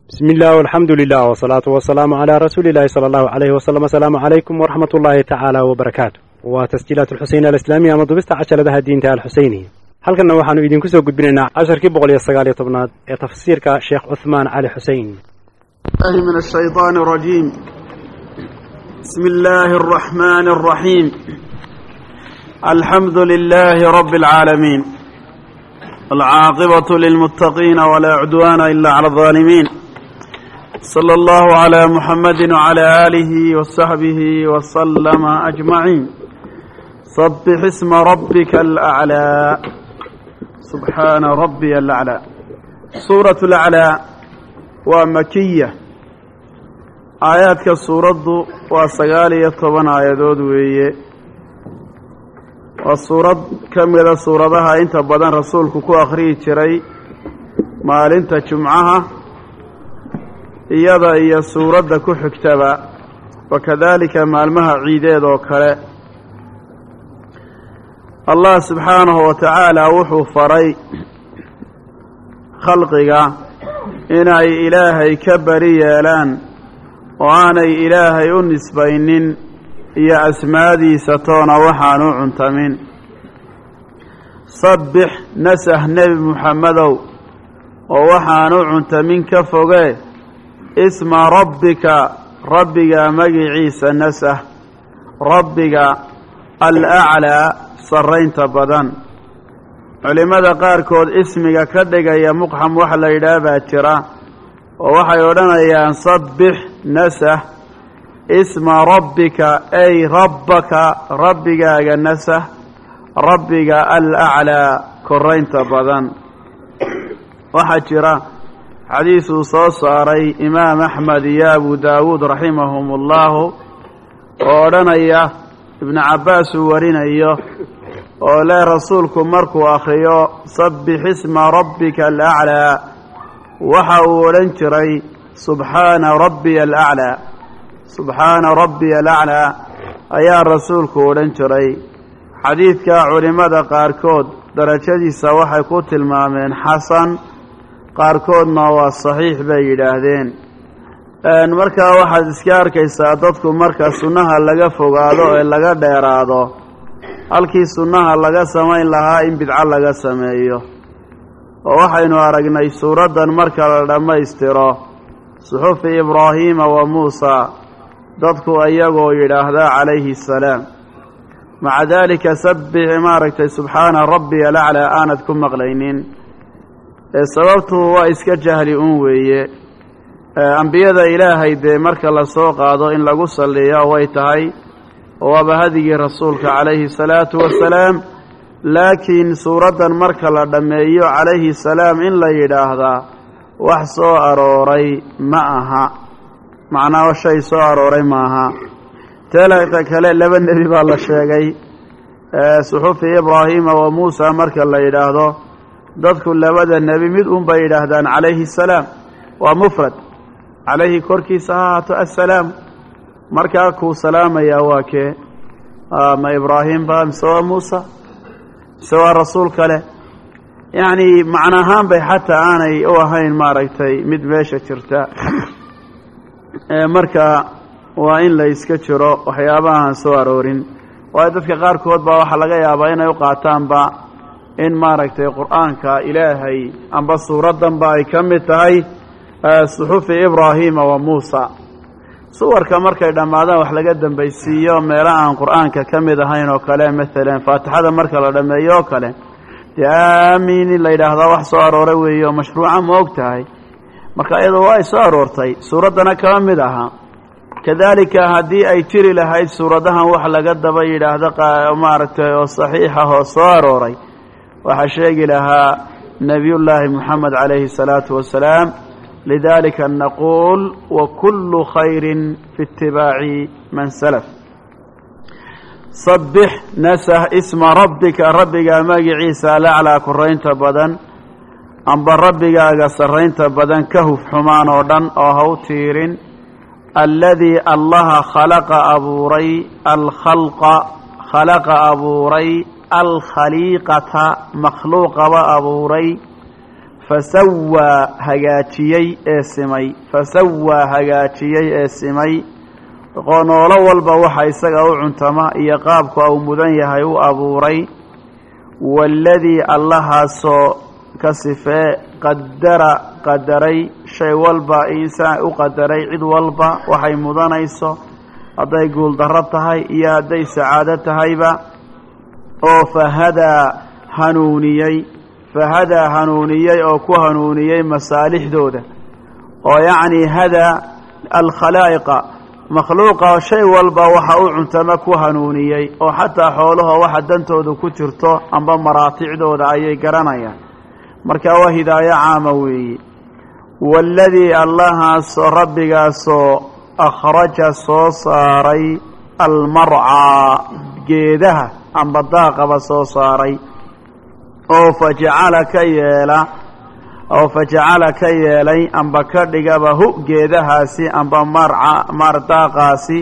بسم الله والحمد لله والصلاة والسلام على رسول الله صلى الله عليه وسلم. السلام عليكم ورحمة الله تعالى وبركاته. وتسجيلات الحسين الإسلامية مضبست عشر لها الدين تاع الحسينية. هل كنا وحنا يدين كسو قد بيننا 10 بقول يستقال يطبناد تفسير كشيخ عثمان علي حسين. من الشيطان الرجيم. بسم الله الرحمن الرحيم. الحمد لله رب العالمين. العاقبة للمتقين ولا عدوان إلا على الظالمين. صلى الله على محمد وعلى آله وصحبه وسلم أجمعين. سبح اسم ربك الأعلى. سبحان ربي الأعلى. سورة الأعلى ومكية. آيات كالسورة وسقالية طبعا آيات ويه والسورة كمية سورة انت بدن رسولك كو أخري تري مال انت جمعها iyada iyo suuradda ku xigtaba wakadalika maalmaha ciideed oo kale Allah subhanahu wa ta'ala wuxuu faray khalqiga inay ilaahay ka bari yeelaan oo aanay ilaahay u nisbaynin iyo asmaadiisa toona waxaan u cuntamin sabbix nasah nabi muhammadow oo waxaan u cuntamin ka fogee اسم ربك ربك مجيعيسى نسه ربك الأعلى صرينت بدن علماء قاركود اسمك كدق يا مقحم وحلا يدابا ترى ووحي ولنا يا صبح نسه اسم ربك أي ربك ربك نسه ربك الأعلى كرينت بدن وحجرا حديث صاري إمام أحمد يا أبو داود رحمهم الله ورنيا ابن عباس ورنيا ولا رسولكم مركو أخيو صبح اسم ربك الأعلى وحولنشري سبحان ربي الأعلى سبحان ربي الأعلى أيا رسولك ولنشري حديث كعلماء قاركود درجتي سواحي كتل ما من حسن qaarkoodna waa saxiix bay yidhaahdeen markaa waxaad iska arkaysaa dadku marka sunnaha laga fogaado ee laga dheeraado halkii sunnaha laga samayn lahaa in bidco laga sameeyo oo waxaynu aragnay suuraddan marka la dhammaystiro suxufi ibraahiima wa muusa dadku iyagoo yidhaahdaa calayhi salaam maca daalika sabbix maaragtay subxaana rabbiya alaclaa aanad ku maqlaynin sababtu waa iska jahli weeye ambiyada ilaahay dee marka la soo qaado in lagu salliyo way tahay waaba hadigii rasuulka calayhi salaatu wasalaam laakiin suuraddan marka la dhammeeyo calayhi salaam in la yidhaahdaa wax soo arooray ma aha macnaa shay soo arooray maaha teelata kale laba nebi baa la sheegay suxufi ibraahiima wa muusa marka la yidhaahdo dadku labada nebi mid un bay yidhaahdaan calayhi salaam waa mufrad calayhi korkiisa ha ahaato assalaam markaa kuu salaamayaa waa kee ma ibraahim ba mise waa muusa mise waa rasuul kale yacni macna ahaan bay xataa aanay u ahayn maaragtay mid meesha jirta marka waa in la iska jiro waxyaabahaan soo aroorin waayo dadka qaarkood baa waxaa laga yaabaa inay u qaataanba in maaragtay qur'aanka ilaahay amba suuraddanba ay ka mid tahay suxufi ibraahiima wa muusa suwarka markay dhammaadaan wax laga dambaysiiyo meela aan qur'aanka ka mid ahayn oo kale maalan faatixada marka la dhammeeyo oo kale dee aamiin in la yidhaahdaa wax soo arooray weeye oo mashruuca ma og tahay marka iyadoo waa ay soo aroortay suuraddana kama mid aha kadaalika haddii ay jiri lahayd suuradahan wax laga daba yidhaahdo maaragtay oo saxiixah oo soo arooray waxaa sheegi lahaa nabiyullaahi moxamed calayhi salaatu wasalaam lidaalika naquul wa kullu khayrin fi itibaaci man salaf sabbix nasah isma rabbika rabbiga magiciisa alaclaa koraynta badan amba rabbigaaga sarraynta badan ka huf xumaan oo dhan oo ha u tiirin alladii allaha khalaqa abuuray alkhalqa khalaqa abuuray الخليقة مخلوق وأبوري fasawaa hagaajiyey ee simay fasawaa hagaajiyey ee simay noolo walba waxa isaga u cuntama iyo qaabka uu mudan yahay u abuuray waladii allahaasoo ka sifee qadaray shay walba insaan u qadaray cid walba waxay mudanayso hadday guuldarro tahay iyo hadday sacaado tahayba oo fahadaa hanuuniyey oo ku hanuuniyey masaalixdooda oo yacnii hadaa alkhalaa'iqa makhluuqa shay walba waxa u cuntama ku hanuuniyey oo xataa xoolaha waxa dantooda ku jirto amba maraaticdooda ayay garanayaan marka waa hidaayo caama weeye waaladii allahaasoo rabbigaasoo akhraja soo saaray almarcaa geedaha amba daaqaba soo saaray oo fajacala ka yeelay amba ka dhigaba hu geedahaasi amba daaqaasi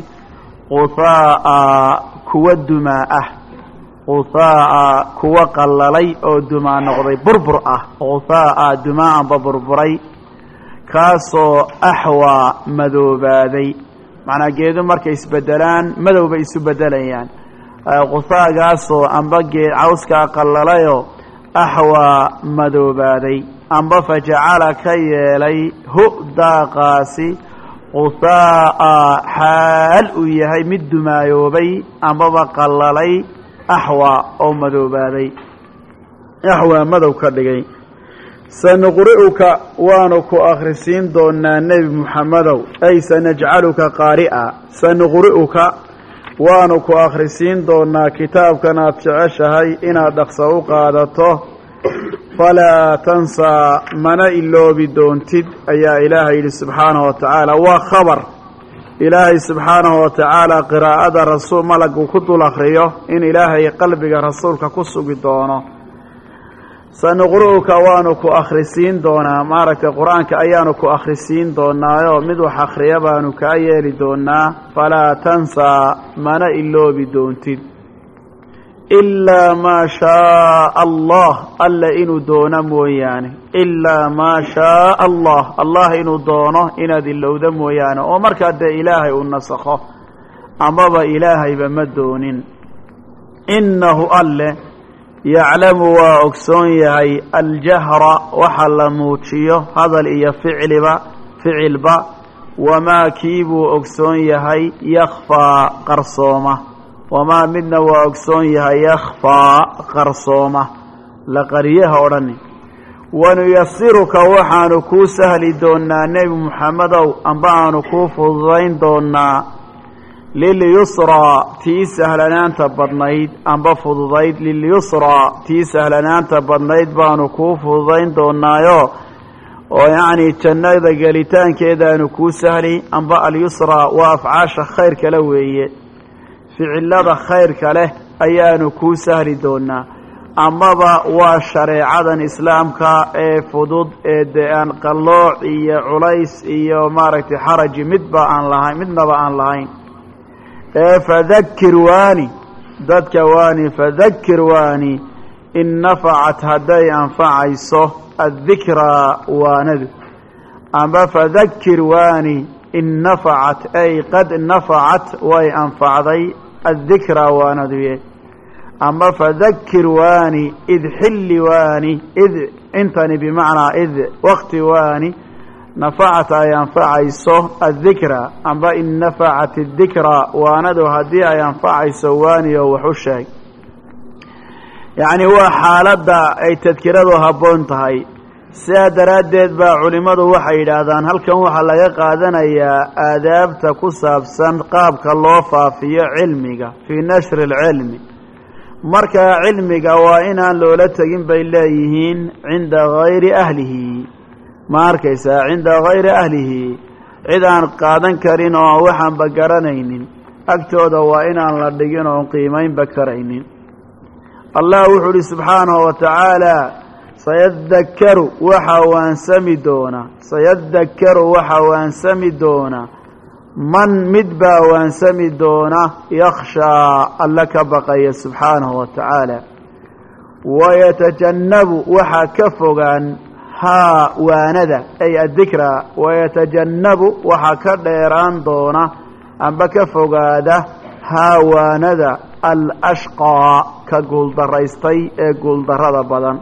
quthaa'a kuwa dumaa ah quthaa'a kuwa qallalay oo dumaa noqday burbur ah quthaa'a dumaa amba burburay kaasoo axwaa madoobaaday macnaa geedu markay isbedelaan madow bay isu bedelayaan quthaagaasoo amba cawskaa qallalayoo axwaa madoobaaday amba fajacala ka yeelay hu daaqaasi quthaa'a xaal uu yahay mid dumaayoobay ambaba qallalay axwaa oo madoobaaday axwaa madow ka dhigay sanuqri'uka waanu ku akhrisiin doonaa nebi muxamedow ay sanajcaluka qaari'a sanuqri'uka waanu ku akhrisiin doonaa kitaabkan aad jeceshahay inaad dhaqso u qaadato falaa tansaa mana iloobi doontid ayaa ilaahay yidhi subxaanahu wa tacaala waa khabar ilaahay subxaanahu wa tacaala qiraa'ada rasuul malagu ku dul akhriyo in ilaahay qalbiga rasuulka ku sugi doono sanuqri'uka waanu ku akhrisiin doonaa maaragtay qur-aanka ayaanu ku akhrisiin doonaayo mid wax akhriya baanu kaa yeeli doonaa falaa tansaa mana iloobi doontid ilaa maa shaaa allah alla inuu doono mooyaane ilaa maa shaaa allah inuu doono inaad ilowda mooyaane oo markaa dee ilaahay uu nasakho amaba ilaahayba ma doonin innahu alle yaclamu waa ogsoon yahay aljahra waxa la muujiyo hadal iyo ficilba wamaa kiibuu ogsoon yahay yakhfaa qarsooma wamaa midna waa ogsoon yahay yakhfaa qarsooma la qariyaha odhani wanuyasiruka waxaanu kuu sahli doonaa nebi muxamedow amba aanu kuu fududayn doonaa lilyusraa tii sahlanaanta badnayd amba fududayd lilyusraa tii sahlanaanta badnayd baanu kuu fududayn doonaayo oo yacnii jannada gelitaankeedaanu kuu sahli amba alyusraa waa afcaasha khayr kale weeye ficilada khayrka leh ayaanu kuu sahli doonaa amaba waa shareecadan islaamka ee fudud ee dee aan qallooc iyo culays iyo maaragtay xaraji midnaba aan lahayn fadakir waani dadka waani fadakir waani in nafacat hadday anfacayso addikraa waanadu amba fadakir waani in nafacat ay qad nafacat way anfacday addikraa waanaduye amba fadakir waani id xilli waani id intani bimacnaa id wakti waani nafacat ay anfacayso addikra amba in nafacat addikra waanadu haddii ay anfacayso waani oo wax u sheeg yacni waa xaaladda ay tadkiradu habboon tahay sidaa daraaddeed baa culimmadu waxay yidhaahdaan halkan waxaa laga qaadanayaa aadaabta ku saabsan qaabka loo faafiyo cilmiga fii nashri alcilmi markaa cilmiga waa inaan loola tegin bay leeyihiin cinda gayri ahlihi ma arkaysaa cinda gayri ahlihi cid aan qaadan karin oo waxaanba garanaynin agtooda waa inaan la dhigin oon qiimaynba karaynin allah wuxuu uhi subxaanahu wa tacaala sayadakkaru waxaa waansami doona man mid baa waansami doona yakhshaa alla ka baqaya subxaanahu wa tacaala wayatajannabu waxaa ka fogaan haa waanada ay addikra wayatajannabu waxaa ka dheeraan doona amba ka fogaada haa waanada alashqaa ka guuldaraystay ee guuldarrada badan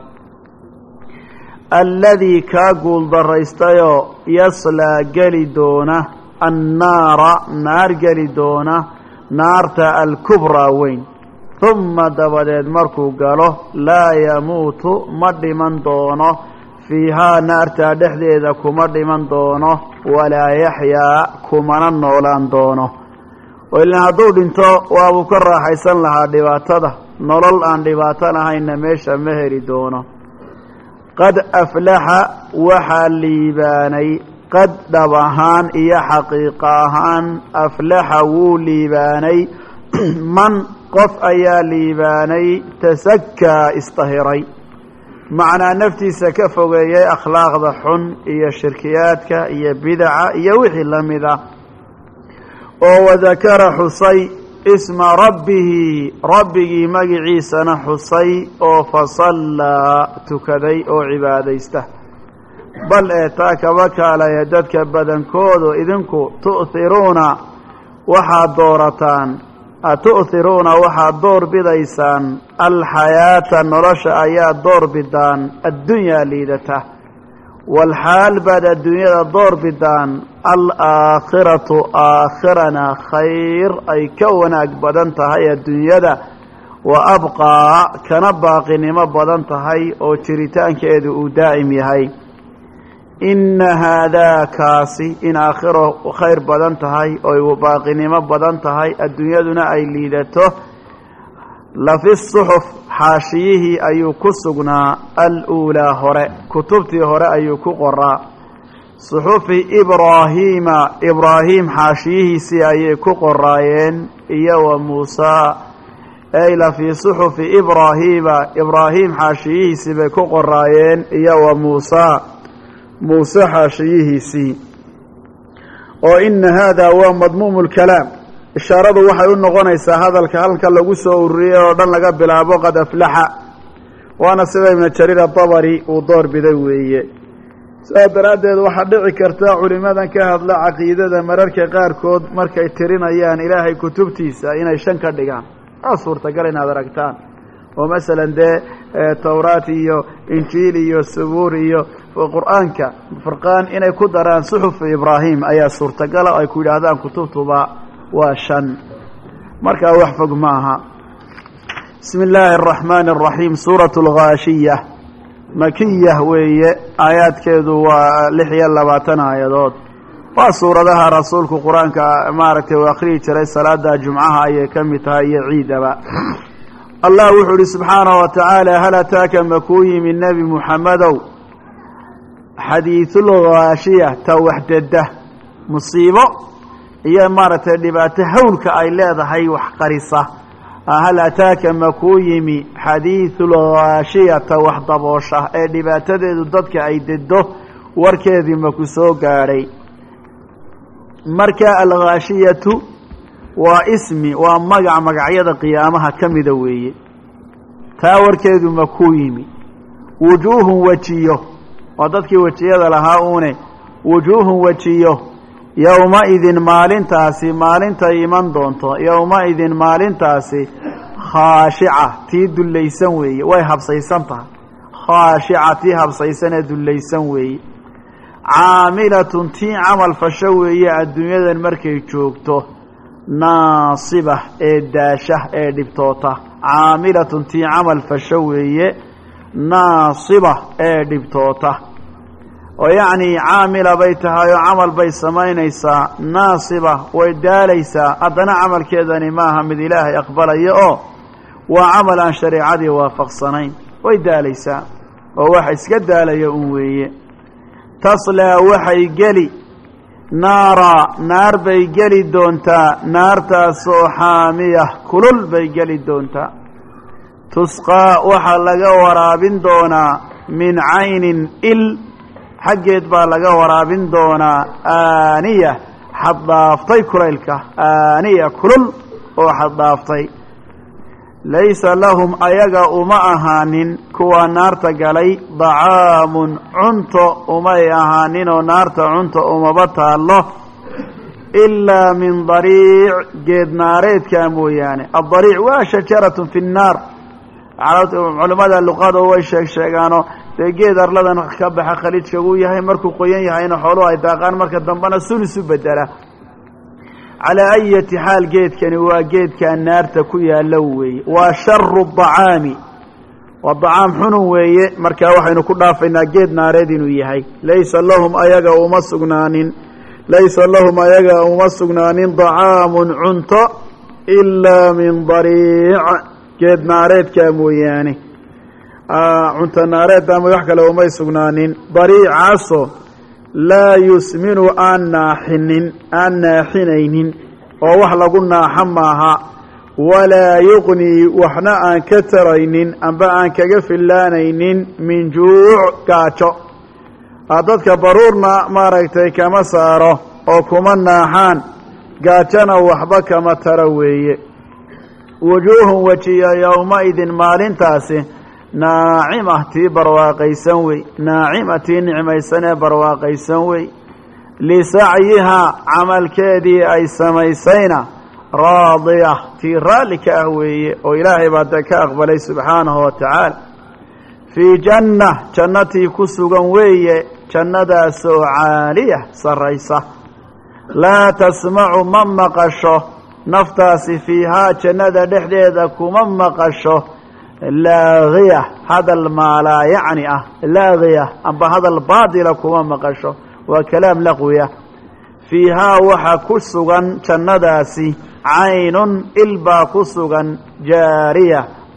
alladii kaa guuldaraystayoo yaslaa geli doona annaara naar geli doona naarta alkubraa weyn humma dabadeed markuu galo laa yamuutu ma dhiman doono fiihaa naartaa dhexdeeda kuma dhiman doono walaa yaxyaa kumana noolaan doono oo ilaan hadduu dhinto waabuu ka raaxaysan lahaa dhibaatada nolol aan dhibaato lahaynna meesha ma heli doono qad aflaxa waxaa liibaanay qad dhab ahaan iyo xaqiiqa ahaan aflaxa wuu liibaanay man qof ayaa liibaanay tasakaa istahiray macnaa naftiisa ka fogeeyay akhlaaqda xun iyo shirkiyaadka iyo bidaca iyo wixii la mid ah oo wadakara xusay isma rabbihi rabbigii magiciisana xusay oo fasallaa tukaday oo cibaadaysta bal ee taa kaba kaalaya dadka badankoodu idinku tu'hiruuna waxaad doorataan tu'hiruuna waxaad door bidaysaan alxayaata nolosha ayaad door bidaan addunyaa liidata walxaal baad adduunyada door bidaan alaakhiratu aakhirana khayr ay ka wanaag badan tahay adduunyada wa abqaa kana baaqinimo badan tahay oo jiritaankeedu uu daa'im yahay inna haadaa kaasi in aakhiro khayr badan tahay oo baaqinimo badan tahay adduunyaduna ay liidato lafi suxuf xaashiyihii ayuu ku sugnaa aluulaa hore kutubtii hore ayuu ku qoraa suxufi ibraahiima ibraahim xaashiyihiisii ayay ku qoraayeen iyo wa muusaa ay lafii suxufi ibraahiima ibraahim xaashiyihiisii bay ku qoraayeen iyo wa muusaa muuse xaashiyihiisii oo ina haadaa waa madmuumu lkalaam ishaaradu waxay u noqonaysaa hadalka halka lagu soo ururiyey oo dhan laga bilaabo qad aflaxa waana sida ibnu jariir adabari uu door biday weeye sidaa daraaddeed waxaa dhici karta culimadan ka hadla caqiidada mararka qaarkood markay tirinayaan ilaahay kutubtiisa inay 5 ka dhigaan aa suurtagal inaad aragtaan oo masalan dee towraat iyo injiil iyo sabuur iyo qur'aanka furqaan inay ku daraan suxuf ibraahim ayaa suurtagala ay ku yidhaahdaan kutubtuba waa 5 markaa wax fog maaha bismi illaahi araxmaani araxiim suuratu alghaashiya makiyah weeye aayaadkeedu waa 26 aayadood waa suuradaha rasuulku qur-aanka maaragtay uu akhriyi jiray salaada jumcaha ayay ka mid tahay iyo ciidaba allah wuxuu ihi subxaanahu wa tacaala hal ataaka makuu yimi nebi muxamedow xadiisulghaashiya ta waxdada musiibo iyo maaragtay dhibaato hawlka ay leedahay wax qarisa hal ataaka makuu yimi xadiisulghaashiya ta wax daboosha ee dhibaatadeedu dadka ay dedo warkeedii maku soo gaadhay marka alghaashiyatu waa ismi waa magacyada qiyaamaha ka mida weeye taa warkeedu makuu yimi wujuuhun wejiyo waa dadkii wejiyada lahaa uune wujuuhun wejiyo yowma-idin maalintaasi maalintay iman doonto yowma-idin maalintaasi khaashica tii dullaysan weeye way habsaysan tahay khaashica tii habsaysan ee dullaysan weeye caamilatun tii camal fasho weeye adduunyadan markay joogto naasiba ee daasha ee dhibtoota caamilatun tii camal fasho weeye naasiba ee dhibtoota oo yacnii caamila bay tahay oo camal bay samaynaysaa naasiba way daalaysaa haddana camalkeedani maaha mid ilaahay aqbalaya oo waa camal aan shareecadii waafaqsanayn way daalaysaa oo waxa iska daalaya un weeye taslaa waxay geli naar bay geli doontaa naartaasoo xaamiyah kulul bay geli doontaa tusqaa waxaa laga waraabin doonaa min caynin il xaggeed baa laga waraabin doonaa aaniya xaddhaaftay kulaylka aaniya kulul oo xaddhaaftay laysa lahum ayaga uma ahaanin kuwa naarta galay dacaamun cunto umay ahaaninoo naarta cunto umaba taallo ilaa min dariic geed naareedkaa mooyaane. addariic waa shajaratun fi nnaar. culimmada luqada way sheegaano dee geed arladan ka baxa khaliijka uu yahay, markuu qoyan yahayna xooluhu ay daaqaan, marka dambena sulus u bedela. calaa ayati xaal geedkani waa geedkaa naarta ku yaalla weeye. waa sharu dacaami, waa dacaam xunun weeye. markaa waxaynu ku dhaafaynaa geed naareed inuu yahay. laysa lahum ayaga uma sugnaanin dacaamun cunto ilaa min dariic geed naareedkaa mooyaane. cunto naareedda ama wax kale umay sugnaanin. dariicaasoo laa yusminu aan naaxinaynin oo wax lagu naaxa maaha, walaa yuqnii waxna aan ka taraynin amba aan kaga fillaanaynin min juuc gaajo. dadka baruurna maaragtay kama saaro oo kuma naaxaan, gaajona waxba kama tara weeye. wujuuhun wejiya yowmaidin maalintaasi naacima tii barwaaqaysan wey, naacima tii nicmaysanee barwaaqaysan wey. lisacyihaa camalkeedii ay samaysayna raadiya tii raalli ka ah weeye, oo ilaahay baa dee ka aqbalay subxaanahu wa tacaala. fii janna jannatii ku sugan weeye, jannadaasoo caaliya sarraysa. laa tasmacu ma maqasho naftaasi fiihaa jannada dhexdeeda kuma maqasho laagiya hadal maalaa yacni ah, laagiya amba hadal baadila kuma maqasho, waa kalaam laqwiya. fiihaa waxaa ku sugan jannadaasi caynun ilbaa ku sugan, jaariya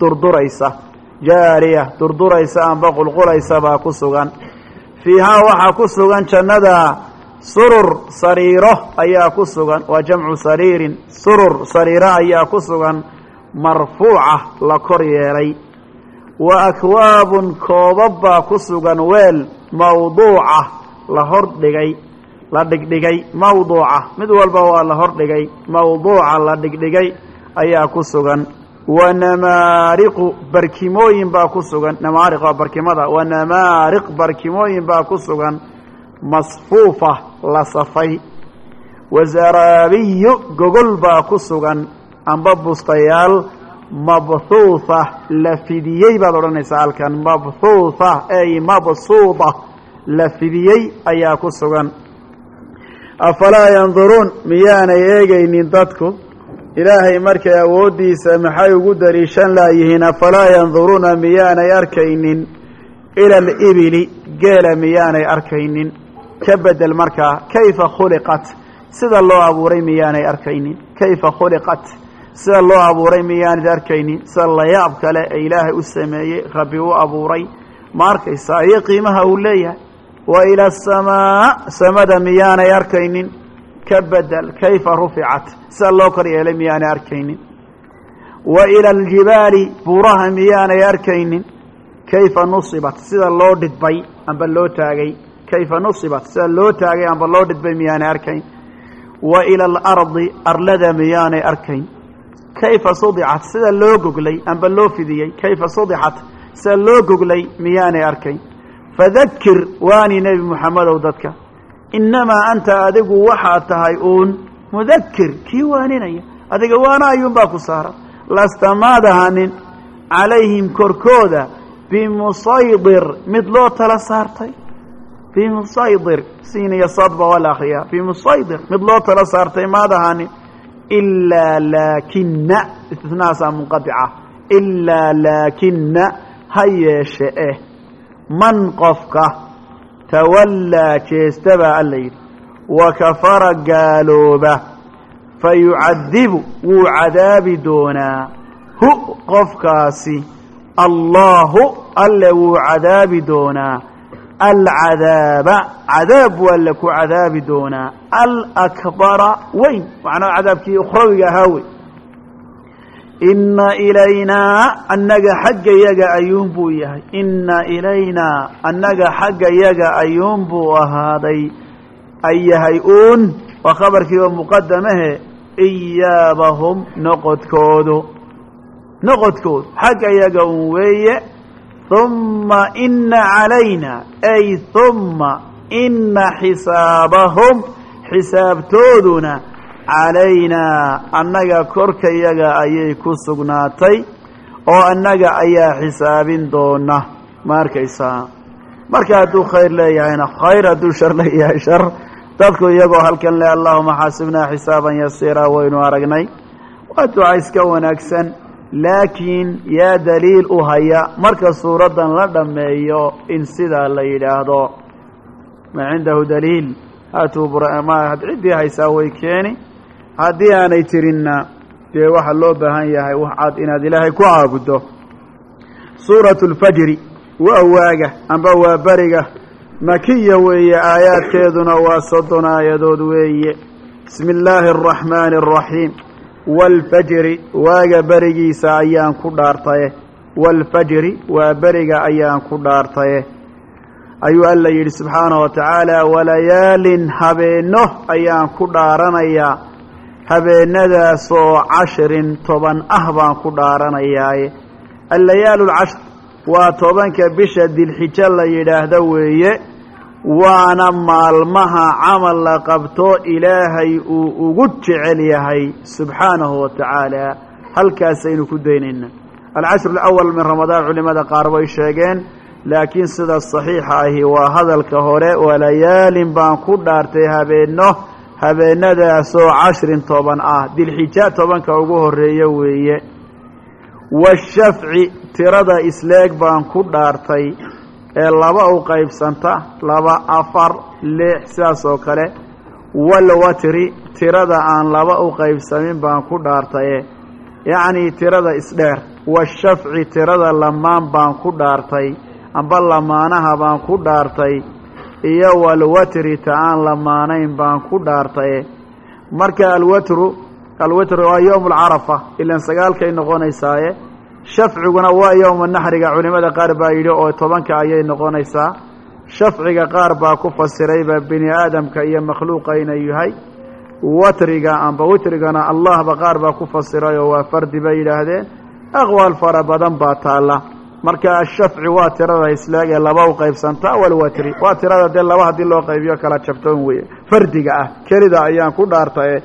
durduraysa amba qulqulaysa baa ku sugan. fiihaa waxaa ku sugan jannada surur sariiro ayaa ku sugan, waa jamcu sariirin. surur sariiro ayaa ku sugan, marfuuca la kor yeelay. wa akwaabun koobab baa ku sugan, weel mawduuca la dhigdhigay mawduuca mid walba waa la hordhigay, mawduuca la dhigdhigay ayaa ku sugan. wa namaariqu barkimooyin baa ku sugan, namaariq waa barkimada. wa namaariq barkimooyin baa ku sugan, masfuufa la safay. wa zaraabiyu gogol baa ku sugan amba bustayaal, mabhuutha la fidiyey baad odhanaysaa halkan, mabhuutha ay mabsuuda la fidiyey ayaa ku sugan. afalaa yanduruun miyaanay eegaynin dadku ilaahay markay awooddiisa maxay ugu dariishan laayihiin? afalaa yanduruuna miyaanay arkaynin ila alibili geela miyaanay arkaynin? ka bedel markaa kayfa khuliqat, sida loo abuuray miyaanay arkaynin? kayfa khuliqat, sida loo abuuray miyaanad arkaynin? sida layaab kale ee ilaahay u sameeyey rabbi u abuuray ma arkaysaa iyo qiimaha uu leeyahay. wa ila asamaa samada miyaanay arkaynin? ka bedel kayfa ruficat, sida loo kor yeelay miyaanay arkaynin? wa ila aljibaali buuraha miyaanay arkaynin? kayfa nusibat, sida loo dhidbay amba loo taagay. kayfa nusibat, sida loo taagay amba loo dhidbay miyaanay arkayn? wa ila alardi arlada miyaanay arkayn? kayfa sudicat, sida loo goglay amba loo fidiyey. kayfa sudixat, sida loo goglay miyaanay arkayn? fadakir waani nebi moxamedow dadka, innamaa anta adigu waxaad tahay uun mudakir kii waaninaya, adiga waana ayuunbaa ku saaran. lasta maad ahanin calayhim korkooda bimusaydir mid loo tala saartay. bimusaydir siin iyo sadba waa la akriyaa. bimusaydir mid loo tala saartay maad ahanin. ilaa laakina istisnaasaa munqadica. ilaa laakina ha yeeshe man qofka tawallaa jeesta baa alla yidhi, wa kafara gaalooba, fayucadibu wuu cadaabi doonaa hu qofkaasi allaahu alle wuu cadaabi doonaa alcadaaba cadaab waa la ku cadaabi doonaa alakbara weyn, macnaa cadaabkii ukhrawiga ahaa wey. inna ilaynaa annaga xagga yaga ayuun buu yahay. inna ilaynaa annaga xagga yaga ayuun buu ahaaday, ay yahay uun waa khabarkiiba muqadamahe iyaabahum noqodkood xagga iyaga un weeye humma ina calayna ay humma ina xisaabahum xisaabtooduna calaynaa annaga korka iyaga ayay ku sugnaatay oo annaga ayaa xisaabin doona ma arkaysaa marka hadduu khayr leeyahayna khayr hadduu shar leeyahay shar dadku iyagoo halkan le allahuma xaasibnaa xisaaban yasiira waynu aragnay waa duca iska wanaagsan laakiin yaa daliil u haya marka suuraddan la dhammeeyo in sidaa la yidhaahdo ma cindahu daliil haatuu ciddii haysaa way keeni haddii aanay jirinna dee waxaa loo baahan yahay wax cad inaad ilaahay ku caabuddo suuratu lfajri waa waaga amba waa beriga makiya weeye aayaadkeeduna waa 30 aayadood weeye bismi illaahi araxmaani araxiim waalfajri waaga berigiisa ayaan ku dhaartaye waalfajri waa beriga ayaan ku dhaartaye ayuu alla yidhi subxaanahu wa tacaala walayaalin habeenno ayaan ku dhaaranayaa habeenadaasoo 10 ah baan ku dhaaranayaaye allayaalu lcashr waa 10ka bisha dilxijo la yidhaahdo weeye waana maalmaha camal la qabto ilaahay uu ugu jecel yahay subxaanahu wa tacaala halkaasaynu ku daynayna alcashru alawal min ramadaan culimada qaar way sheegeen laakiin sida saxiixa ahi waa hadalka hore walayaalin baan ku dhaartay habeenno habeenadaasoo 10 ah dilxija 10ka ugu horeeya weeye washafci tirada isleeg baan ku dhaartay ee 2 u qaybsanta 2 4 6 sidaas oo kale walwatri tirada aan 2 u qaybsamin baan ku dhaartaye yacnii tirada isdheer washafci tirada lamaan baan ku dhaartay amba lamaanaha baan ku dhaartay iyo walwatri ta aan lamaanayn baan ku dhaartaye marka alwatru waa yowm alcarafa ilan 9kay noqonaysaaye shafciguna waa yowma naxriga culimada qaar baa yidhi oo 10ka ayay noqonaysaa shafciga qaar baa ku fasirayba bini aadamka iyo makhluuqa inay yahay watriga amba witrigana allahba qaar baa ku fasiray oo waa fardi bay yidhaahdeen aqwaal fara badan baa taalla marka ashafci waa tirada islaag ee 2 u qaybsanta walwatri waa tirada dee 2 haddii loo qaybiyo kala jabtoon weeye fardiga ah kelida ayaan ku dhaartaye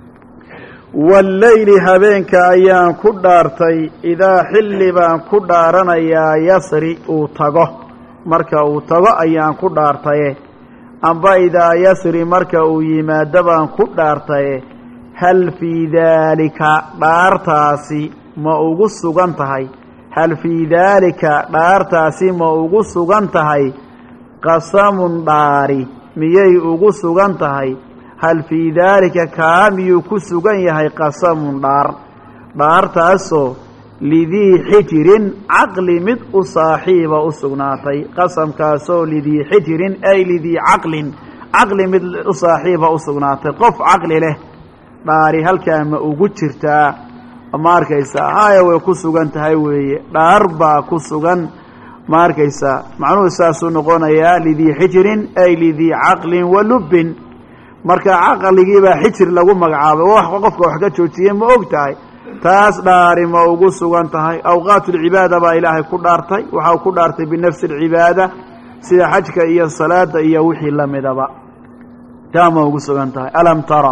walleyli habeenka ayaan ku dhaartay idaa xilli baan ku dhaaranayaa yasri uu tago marka uu tago ayaan ku dhaartaye amba idaa yasri marka uu yimaado baan ku dhaartaye hal fii daalika dhaartaasi ma ugu sugan tahay hal fii daalika dhaartaasi ma ugu sugan tahay qasamun dhaari miyay ugu sugan tahay hal fii daalika kaa miyuu ku sugan yahay qasamun dhaartaasoo lidii xijirin caqli mid u saaxiiba u sugnaatay qasamkaasoo lidii xijirin ay lidii caqli mid u saaxiiba u sugnaatay qof caqli leh dhaari halkaa ma ugu jirtaa ma arkaysaa haya way ku sugan tahay weeye dhaar baa ku sugan ma arkaysaa macnuhu saasuu noqonayaa lidii xijirin ay lidii caqlin wa lubbin marka caqligiibaa xijir lagu magacaabay qofka wax ka joojiyey ma og tahay taas dhaari ma ugu sugan tahay awqaatulcibaada baa ilaahay ku dhaartay waxau ku dhaartay binafsi alcibaada sida xajka iyo salaada iyo wixii lamidaba taa ma ugu sugan tahay alam tara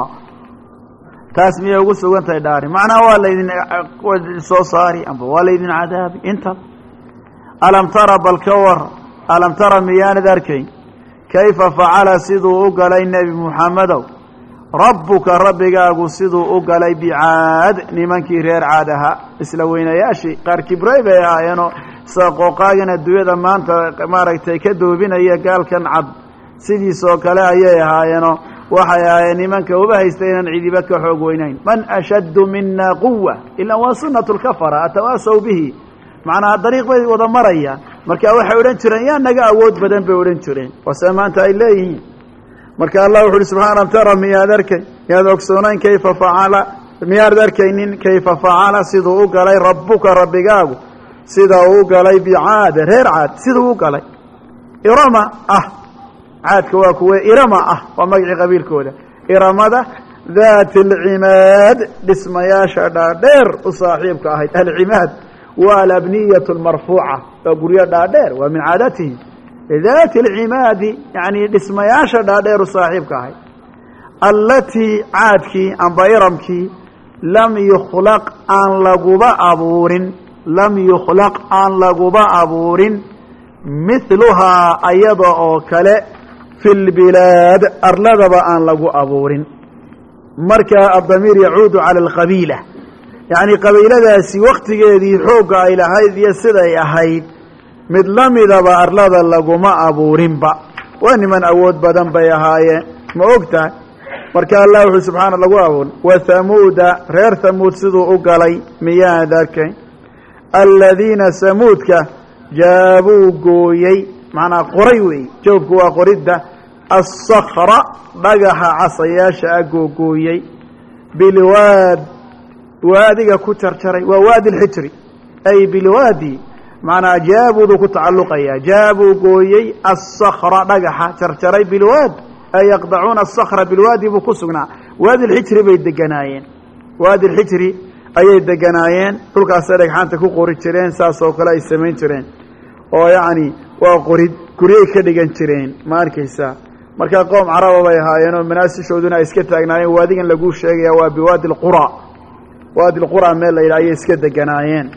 taas miyay ugu sugan tahay dhaari macnaha waa laydin soo saari amba waa laydin cadaabi inta alam tara bal ka war alam tara miyaanad arkayn kayfa facala siduu u galay nebi muxamedow rabbuka rabbigaagu siduu u galay bicaad nimankii reer caad ahaa isla weynayaashii qaar kibray bay ahaayeenoo sida qooqaagan adduunyada maanta maaragtay ka doobinaya gaalkan cad sidiisoo kale ayay ahaayeenoo waxay ahaayeen nimanka uba haysta inaan cidiba ka xoog weynayn man ashaddu mina quwa ilaa waa sunnatu lkafara atawaasaw bihi macnaha dariiq bay wada marayaan marka waxay odhan jireen yaa naga awood badan bay odhan jireen waase maanta ay leeyihiin marka allah wuxu uhi subxaana tara miyaad ogsoonayn kayfa facala miyaad arkaynin kayfa facala siduu u galay rabbuka rabbigaagu sida uu galay bicaad reer caad siduu u galay irama caadka waa kuwe irama waa magacii qabiilkooda iramada daati alcimaad dhismayaasha dhaadheer u saaxiibka ahayd. alcimaad waa alabniyatu almarfuuca, waa guryo dhaadheer, waa min caadatihim. daati alcimaadi yani dhismayaasha dhaadheer u saaxiibka ahayd. allatii caadkii amba iramkii lam yukhlaq aan laguba abuurin, lam yukhlaq aan laguba abuurin mithluhaa ayada oo kale fi lbilaad arladaba aan lagu abuurin. marka addamiir yacuudu cala alqabiila, yacni qabiiladaasi waktigeedii xoogga ay lahayd iyo siday ahayd mid la midaba arlada laguma abuurinba. waa niman awood badan bay ahaayeen, ma og tahay. marka allah wuxuu subxaana lagu abuurin. wa hamuuda reer hamuud siduu u galay miyaad arkay? aladiina samuudka jaabuu gooyey, macnaa qoray weey, joobku waa qoridda, asakra dhagaxa casayaasha ah googooyey, bilwaad waadiga ku jarjaray, waa waadi lxijri ay bilwaadi, macnaa jaabuudu ku tacalluqaya. jaabuu gooyey asakra dhagaxa jarjaray, bilwaad ay yaqdacuuna asakra bilwaadi buu ku sugnaa. waadi lxijri bay deganaayeen, waadi lxijri ayay deganaayeen, dhulkaasay dhagxaanta ku qori jireen, saas oo kale ay samayn jireen, oo yacni waa qorid guryay ka dhigan jireen, ma arkaysaa. markaa qoom caraba bay ahaayeen oo manaasishooduna ay iska taagnaayeen. waadigan laguu sheegaya waa biwaadi lqura, waadi lqura meel la yidhaha ayay iska deganaayeen,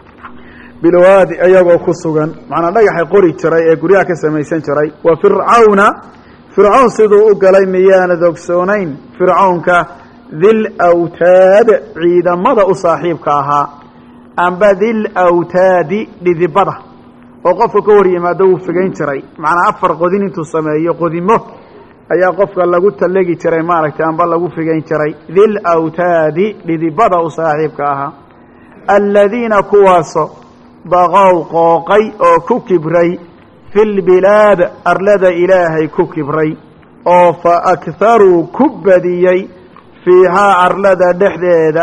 bilwaadi iyagoo ku sugan, macnaa dhagaxay qori jiray ee guryaha ka samaysan jiray. wa fircawna fircawn siduu u galay miyaanad ogsoonayn? fircawnka dil awtaad ciidamada u saaxiibka ahaa, amba dil awtaadi dhidibada, oo qofka ka hor yimaado wuu figayn jiray. macnaa 4 qodin intuu sameeyo qodimo ayaa qofka lagu tallegi jiray maaragtay, amba lagu figayn jiray. dil awtaadi dhidibada u saaxiibka ahaa. aladiina kuwaaso baqow qooqay oo ku kibray fi lbilaad arlada ilaahay ku kibray, oo fa akharuu ku badiyey fiihaa arlada dhexdeeda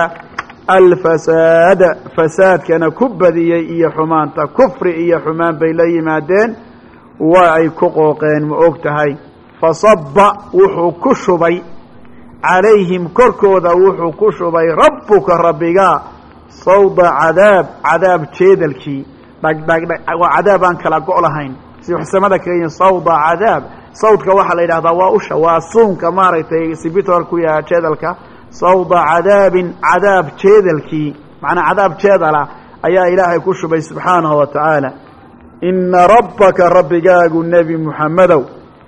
alfasaada fasaadkana ku badiyey iyo xumaanta. kufri iyo xumaan bay la yimaadeen, waa ay ku qooqeen, ma og tahay. fasaba wuxuu ku shubay calayhim korkooda wuxuu ku shubay rabbuka rabbigaa sawda cadaab cadaab jeedalkii, dhagdhagdhag waa cadaab aan kala go' lahayn, si waxsamada kayin sawda cadaab. sawdka waxaa la yidhahdaa waa usha, waa suunka maaragtay sibitol ku yaha jeedalka. sawda cadaabin cadaab jeedalkii, macnaa cadaab jeedala ayaa ilaahay ku shubay subxaanahu wa tacaala. ina rabbaka rabbigaagu nebi muxamedow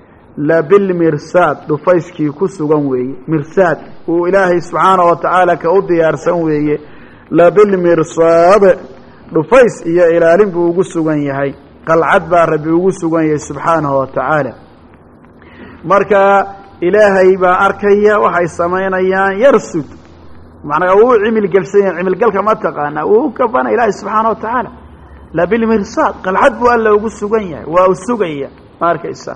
labilmirsaad dhufayskii ku sugan weeye. mirsaad uu ilaahay subxaanahu wa tacaala ka u diyaarsan weeye. labilmirsaad dhufays iyo ilaalin buu ugu sugan yahay, qalcad baa rabbi ugu sugan yahay subxaanahu wa tacaala. marka ilaahay baa arkaya waxay samaynayaan, yarsud macnaa uu cimilgelsan yahay. cimilgalka ma taqaana, uu kabana ilaahay subxaana wa tacaala. labilmirsaad qalcad buu alla ugu sugan yahay, waa u sugaya, ma arkaysa.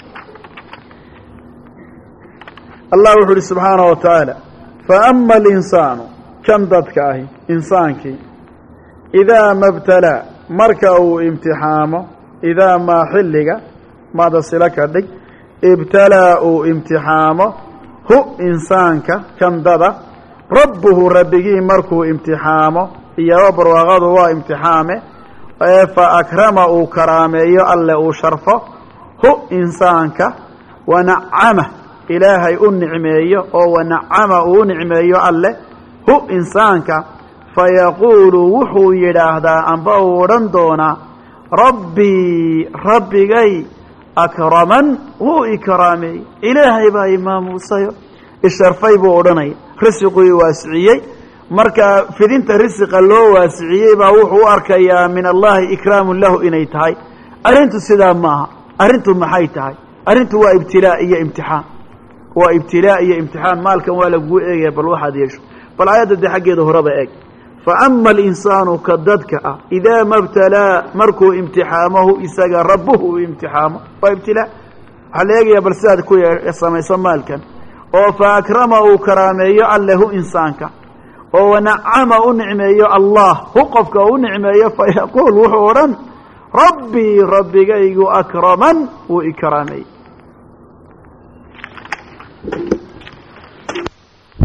allah wuxuu uhi subxaanahu wa tacaala. faama alinsaanu kan dadka ahi, insaankii, idaa ma btalaa marka uu imtixaamo, idaa maa xilliga maada sila ka dhig, ibtalaa uu imtixaamo hu insaanka kandada, rabbuhu rabbigii markuu imtixaamo, iyo barwaaqadu waa imtixaame, ee fa akrama uu karaameeyo alle uu sharfo hu insaanka, wanacama ilaahay u nicmeeyo, oo wanacama uu u nicmeeyo alle hu insaanka, fayaquulu wuxuu yidhaahdaa amba uu odhan doonaa rabbii rabbigay akraman wuu ikraameeyey, ilaahay baa imaamuusayo isharfay buu odhanaya. risiquu waasiciyey, marka fidinta risiqa loo waasiciyey baa wuxuu u arkayaa min allahi ikraamun lahu inay tahay. arrintu sidaa maaha. arrintu maxay tahay? arrintu waa ibtilaa iyo imtixaan, waa ibtilaa iyo imtixaan. maalkan waa laguu eegaya, bal waxaad yeesho. bal aayadda dee xaggeeda horeba eeg. faama alinsaanu ka dadka ah idaa ma btalaa markuu imtixaamahu isaga rabbuhu uu imtixaamo, waa ibtilaa. waxaa la eegayaa bal sidaad ku samayso maalkan, oo fa akrama uu karaameeyo alle hu insaanka, oo wanacama u nicmeeyo allah hu qofka u nicmeeyo, fayaquul wuxuu odhan rabbii rabbigaygu akraman wuu ikraameeyey.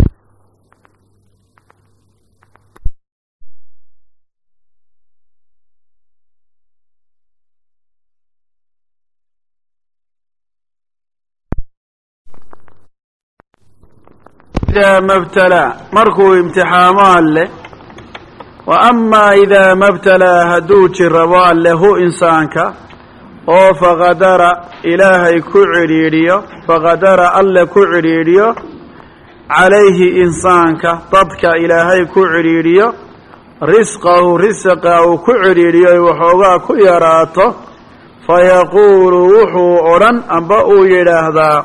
إذا ما ابتلى مركو امتحامان له وأما إذا ما ابتلى هدوج الربال له إنسانك أو فغدر إلهي كعريريو فغدر الله كعريريو عليه إنسانك ضدك إلهي كعريريو رزقه كعريريو وحوغا كيراته فيقول وحو أوران أنبأو يلاهذا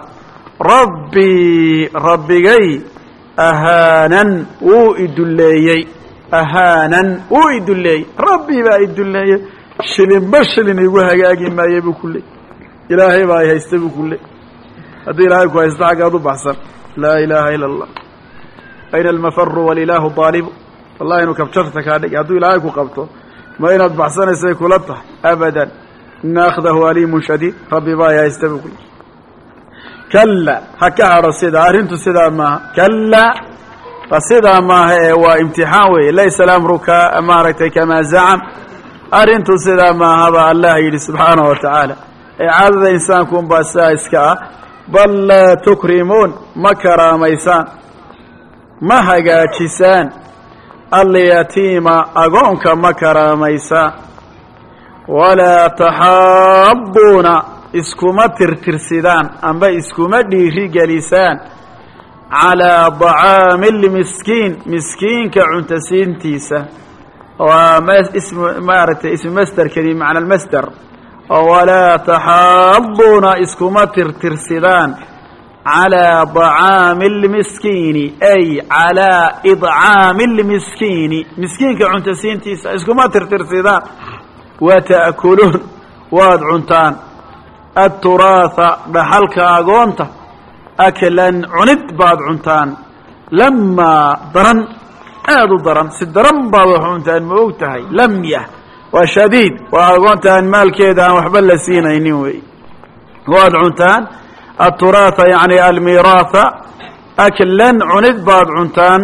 ربي أهانا وإدليي أهانا وإدليي ربي با إدليي شلين بشلين يوهاقاقي ما يبو كله إلهي با يستبو كله هذا إلهي كو يستعقادو بحسن لا إله إلا الله أين المفر والإله طالب والله إنه كبترتك هذا هذا إلهي كو قبطه ما إنه بحسن سيكولته أبدا إن أخذه أليم شديد ربي با يستبو كله كلا هكا رصيدا أرنتو سيدا ما كلا رصيدا ما هي وامتحاوي ليس الأمر كأمارتي كما زعم أرنتو سيدا ما هذا الله يلي سبحانه وتعالى إعادة إنسانكم باسائسكا بل لا تكرمون مكرا ميسان مهجا تشسان اليتيم أقونك مكرا ميسان ولا تحابون iskuma tirtirsidaan amba iskuma dhiirigelisaan calaa dacaami lmiskiin miskiinka cuntasiintiisa waa maaragtay ismu masderkani macna almasder walaa taxaaduuna iskuma tirtirsidaan calaa dacaami lmiskiini ay calaa idcaami lmiskiini miskiinka cuntasiintiisa iskuma tirtirsidaan wata'kuluun waad cuntaan التراث بحلك أغونتا أكلا عنid بعض عنتان لما ضرن هذا ضرن سدرن بعض عنتان موتهي لمية وشديد وأغونتان مال كيدا وحبل سينا ينوي واد عنتان التراث يعني الميراث أكلا عنid بعض عنتان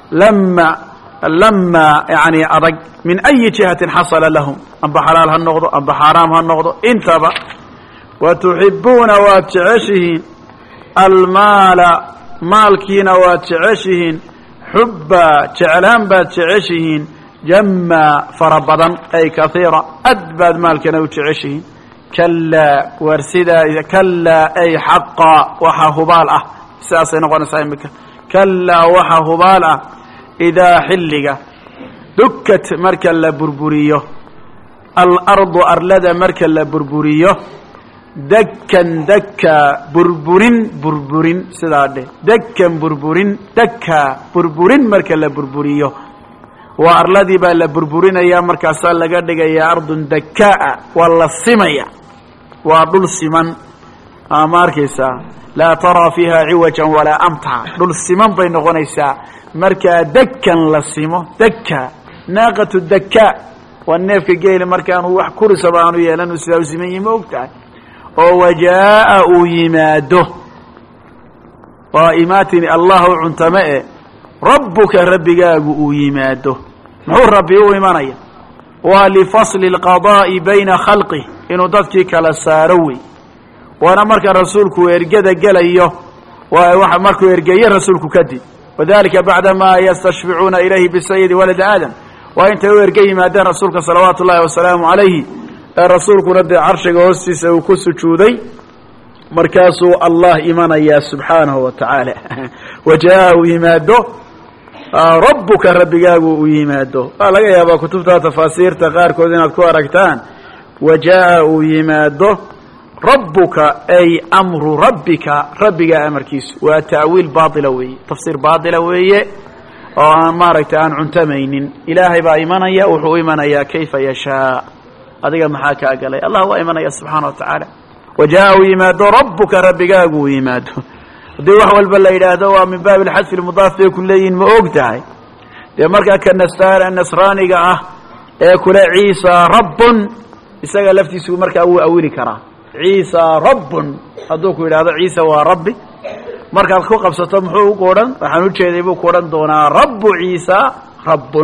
لما يعني أرق من أي جهة حصل لهم أم بحلال هالنغضو أم بحرام هالنغضو انتبه وتحبون واتعشهن المال مالكين واتعشهن حبا تعلان باتعشهن جمع فربضا أي كثيرا أدباد مالكين واتعشهن كلا ورسدا كلا أي حقا وحهبالة ساسي نقول سايمك كلا وحهبالة إذا حلق دكت مركا لبربوريو الأرض أرلد مركا لبربوريو دكا بربورين سداده دكا بربورين مركا لا بربوريو وارلدي با لا بربورين يا مركاسا لغا دغيا ارض دكاء ولا سميا ودول سمن اماركيسا لا ترى فيها عوجا ولا امتا دول سمن بين نغنيسا مركا دكا لسمو دكا ناقه الدكاء والنيف جيل مركان wax kursabaan yeelan sida simeeyay moogtaa وجاء يماده وإماتني الله عنتماء ربك ربك يماده هو ربي إيمانيا ولفصل القضاء بين خلقه إنه ضدك كلا ساروي وأنا مرك رسولك ويرجد جليه ومرك يرجي رسولك كدي وذلك بعدما يستشفعون إليه بالسيد ولد آدم وأنت يرجي ما دان رسولك صلوات الله وسلامه عليه رسولك رد عرشك وسيس وكس جودي مركاسو الله إيمانيا سبحانه وتعالى وجاء يماده ربك ربك يماده قال يا أبا كتبتها تفاسير تغار كودينات كواركتان وجاء يماده ربك أي أمر ربك أمر كيس وتأويل باطلوي تفسير باطلوي ما رأيتان عنتمين إلهي با إيمانيا وحو إيمانيا كيف يشاء هذا محاكا قال الله هو إيمانيا سبحانه وتعالى وجاء يماده ربك ربك يماده دي وحوال بلا إلهه من باب الحذف المضاف كلين مؤقتها دي مركا كالنستار النصراني يقول عيسى رب يساق لفتي سو مركا أولي كرا عيسى رب هذوك إلهه عيسى وربي مركا الكو قبسة محوه قولا وحنو تشيديبو قولا دونا رب عيسى رب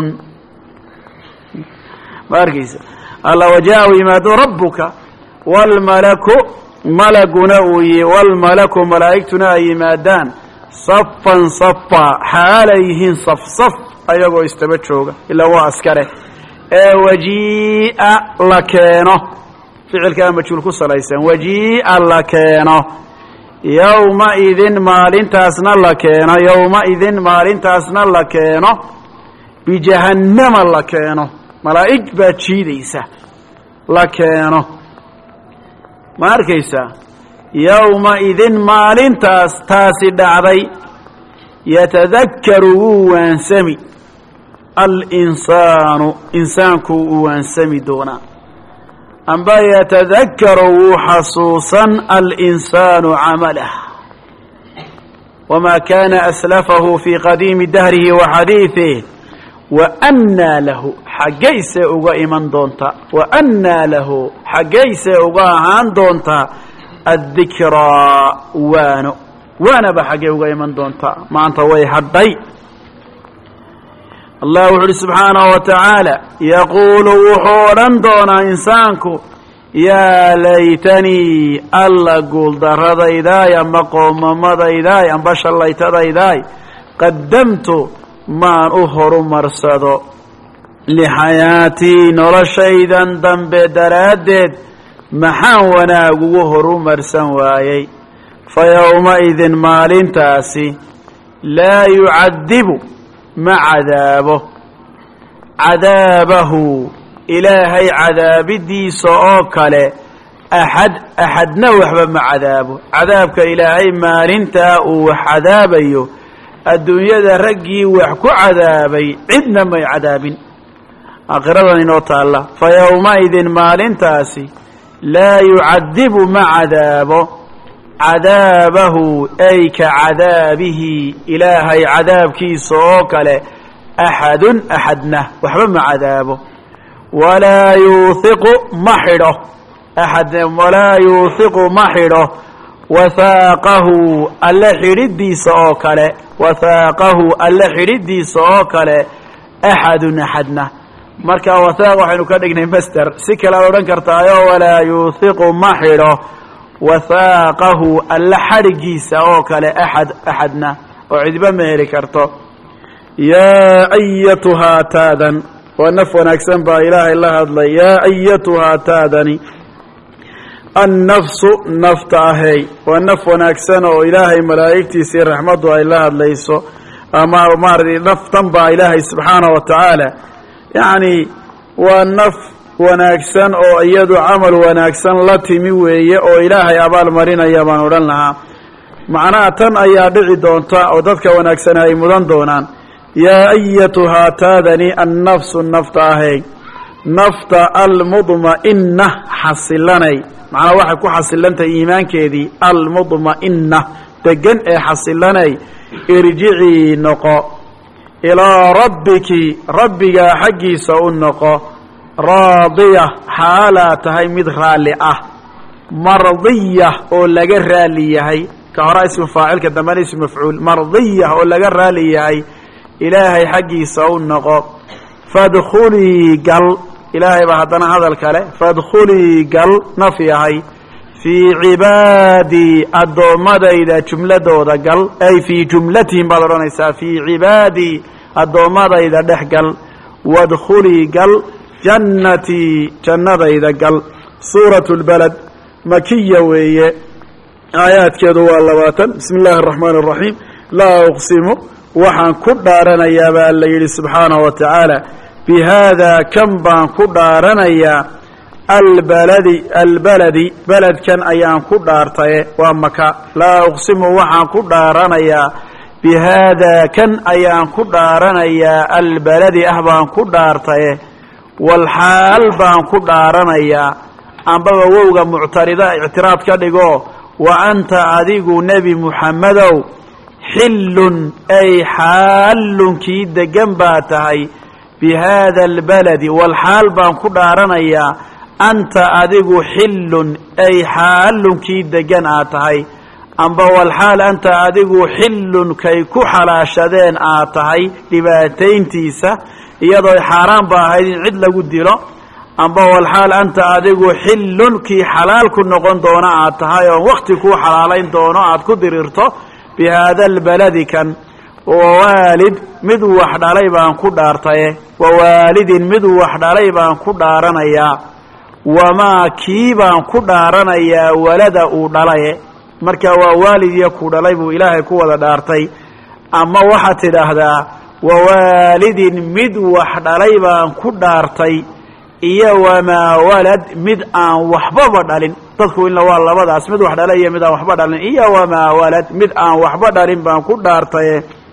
ماركيسا الله وجاء يماده ربك والملك ملكنا والملك ملائكتنا يمادان safan safa xaalayhiin saf saf ayagoo istaba jooga ilaa waa askare ee wajii'a la keeno ficilkaa majhuul ku salaysan wajii'a la keeno yowmaidin maalintaasna la keeno yowmaidin maalintaasna la keeno bijahannama la keeno malaa'ig baa jiidaysa la keeno ma arkaysaa yowmaidin maalintaas taasi dhacday yatadakkaru wuu waansami alinsaanu insaanku wuu waansami doonaa amba yatadakkaru wuu xasuusan alinsaanu camalah wamaa kaana aslafahu fii qadiimi dahrihi wa xadiiثih waannaa lahu xaggaysee uga iman doontaa waannaa lahu xaggaysee uga ahaan doontaa addikraa waanaba xaggay uga iman doontaa maanta way hadhay allah wuxu uhi subxaanahu wa tacaala yaquulu wuxuu odhan doonaa insaanku yaa laytanii alla guuldaradaydaay amba qoomamadaydaay amba shallaytadaydaay qaddamtu maan u horumarsado lixayaatii noloshaydan dambe daraaddeed maxaan wanaag ugu horumarsan waayey fa yowmaidin maalintaasi laa yucadibu ma cadaabo cadaabahu ilaahay cadaabidiisa oo kale axadna waxba ma cadaabo cadaabka ilaahay maalintaa uu wax cadaabayo adduunyada raggii wax ku cadaabay cidna may cadaabin aakhiradan inoo taalla fa yowmaidin maalintaasi laa yucadibu ma cadaabo cadaabahu ay ka cadaabihi ilaahay cadaabkiisa oo kale axadun axadna waxba ma cadaabo walaa yuuhiqu ma xidho walaa yuuhiqu ma xidho wahaaqahu alle xidhidiisa oo kale wahaaqahu alle xidhidiisa oo kale axadun axadna marka wahaaq waxaynu ka dhignay master si kale ad odhan kartaayo walaa yuuhiqu ma xidho wahaaqahu alle xadhigiisa oo kale axadna oo cidiba ma heli karto yaa ayatuhaa taadan waa naf wanaagsan baa ilaahay la hadlay yaa ayatuhaa taadani annafsu nafta ahay waa naf wanaagsan oo ilaahay malaa'igtiisii raxmaddu ay la hadlayso ama maaragtay naftan baa ilaahay subxaanahu wa tacaala yacni waa naf wanaagsan oo iyadu camal wanaagsan la timi weeye oo ilaahay abaal marinaya baan odhan lahaa macnaha tan ayaa dhici doonta oo dadka wanaagsan ay mudan doonaan yaa ayatuhaa taadani annafsu nafta ahay nafta almudma'ina xasilanay macnaa waxay ku xasilantahay iimaankeedii almudma'ina degan ee xasilanay irjicii noqo ilaa rabbiki rabbigaa xaggiisa u noqo raadiya xaalaa tahay mid raalli ah mardiya oo laga raali yahay ka hora ismu faacilka dambena ismu mafcuul mardiya oo laga raali yahay ilaahay xaggiisa u noqo fadkhulii gal ilaahay baa haddana hadal kale fadkhulii gal naf yahay fii cibaadii addoommadayda jumladooda gal ay fii jumlatihim baad odhanaysaa fii cibaadii addoommadayda dhex gal wadkhulii gal jannatii jannadayda gal suuratu lbalad makiya weeye aayaadkeedu waa 20 bismi illaahi araxmaani araxiim laa uqsimu waxaan ku dhaaranayaa baa alla yidhi subxaanahu wa tacaala bihaadaa kan baan ku dhaaranayaa albaladi beledkan ayaan ku dhaartaye waa maka laa uqsimu waxaan ku dhaaranayaa bihaadaa kan ayaan ku dhaaranayaa albaladi baan ku dhaartaye walxaal baan ku dhaaranayaa ambaba wowga muctarida ictiraad ka dhigo wa anta adigu nebi muxammedow xillun ay xaallun kii degan baa tahay bihaada albaladi walxaal baan ku dhaaranayaa anta adigu xillun ay xaallun kii degan aad tahay amba walxaal anta adigu xillun kay ku xalaashadeen aad tahay dhibaatayntiisa iyadoo xaaraan ba ahayd in cid lagu dilo amba walxaal anta adigu xillun kii xalaal ku noqon doona aad tahay oo wakti kuu xalaalayn doono aad ku dirirto بهذا البلد كان ووالد مد وحدالي بان كدارتاي ووالد مد وحدالي بان كدارانيا وما كي بان كدارانيا ولد او دلاي marka waa waalid iyo ku dhalay buu ilaahay ku wada dhaartay ama waxa tidhaahdaa waalidin mid wax dhalay baan ku dhaartay iyo wama walad mid aan waxba dhalin dadku in waa labadaas mid wax dhalay iyo mid aan waxba dhalin iyo wama walad mid aan waxba dhalin baan ku dhaartay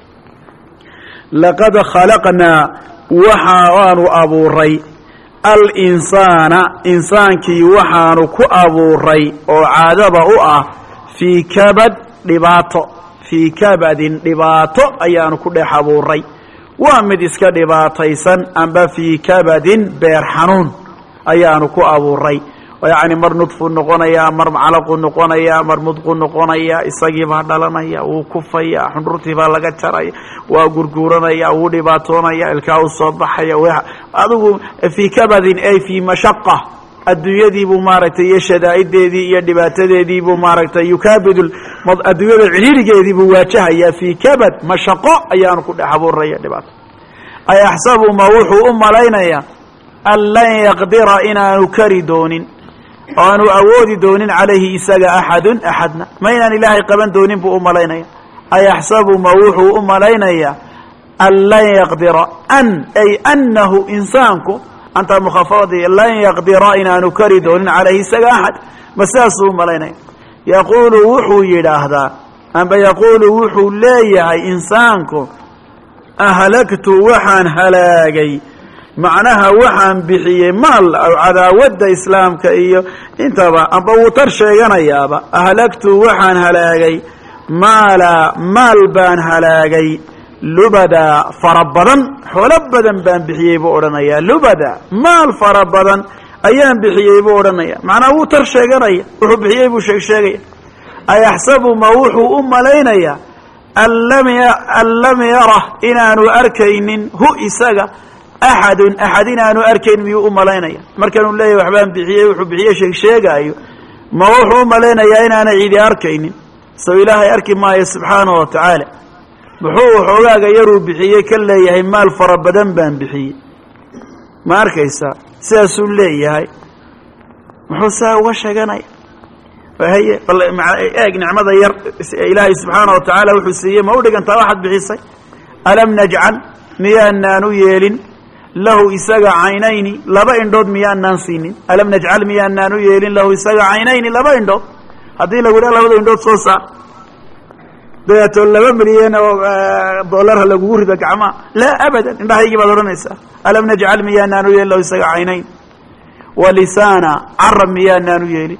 laqad khalaqna waxaanu abuuray al-insana insaankii waxaanu ku abuuray oo caadaba u ah في كبد dhibaato في كبد dhibaato ayaanu ku dhex abuuray waa mid iska dhibaataysan amba في كبد beer xanuun ayaanu ku abuuray yani mar nudfu noqonaya mar calaqu noqonaya mar mudqu noqonaya isagii baa dhalanaya uu kufaya xundurtii baa laga jaraya waa gurguuranaya uu dhibaatoonaya ilkaa u soo baxaya adigu في كبد ay في مشقة adduunyadii buu maaragtay iyo shadaa'ideedii iyo dhibaatadeedii buu maaragtay yukaabid adduunyada ciriirigeedii buu waajahayaa fii kabad mashaqo ayaanu ku dhex abuuraya dhibaato ayaxsabu ma wuxuu u malaynayaa an lan yaqdira inaanu kari doonin oo aanu awoodi doonin calayhi isaga axadna ma inaan ilaahay qaban doonin buu u malaynaya ayaxsabu ma wuxuu u malaynayaa an lan yaqdira an ay annahu insaanku أنت مخفضي لن يقدر إن نكري دون عليه سجى أحد مساسه ملينا يقول وحو يراهدا أم يقول وحو لا يا إنسانكم أهلكت وحن هلاقي معناها وحن بحي مال أو على ود إسلام كأيه أنت أم بوتر شيئا يابا أهلكت وحن هلاقي مال بان هلاقي لبدا فربضا حلبدا بان بحيي بورنيا لبدا مال فربضا ايام بحيي بورنيا معناه وتر شيغنيا وحو بحيي بو شيغشيغيا ايحسب ما وحو لينيا لم يره ان انو اركينين هو اسغا احد انو اركين ميو لينيا markan uu leeyahay waxbaan bixiyay wuxuu bixiyay sheegayo ma wuxuu maleynaya in aan ciidi arkaynin soo ilaahay arki maayo subhanahu wa ta'ala muxuu xogaaga yaruu bixiyay ka leeyahay maal fara badan baan bixiyay ma arkaysa sidaas uu leeyahay muxuu saa uga sheeganay wahay eeg nicmada yar ilaahay subhanahu wa ta'ala wuxuu siiyay ma u dhigantaa waxaad bixisay alam naj'al miyaanaanu yeelin lahu isaga aynayni laba indhood miyaanaan siinin alam naj'al miyaanaanu yeelin lahu isaga aynayni laba indhood hadii lagu yiraahdo labada indhood soo saar ديت لما مليون دولار lagu rido gacma la abadan indhahaygi baad oranaysaa alam naj'al miyaanaanu yeelo isaga aynayn walisana arab miyaanaanu yeeli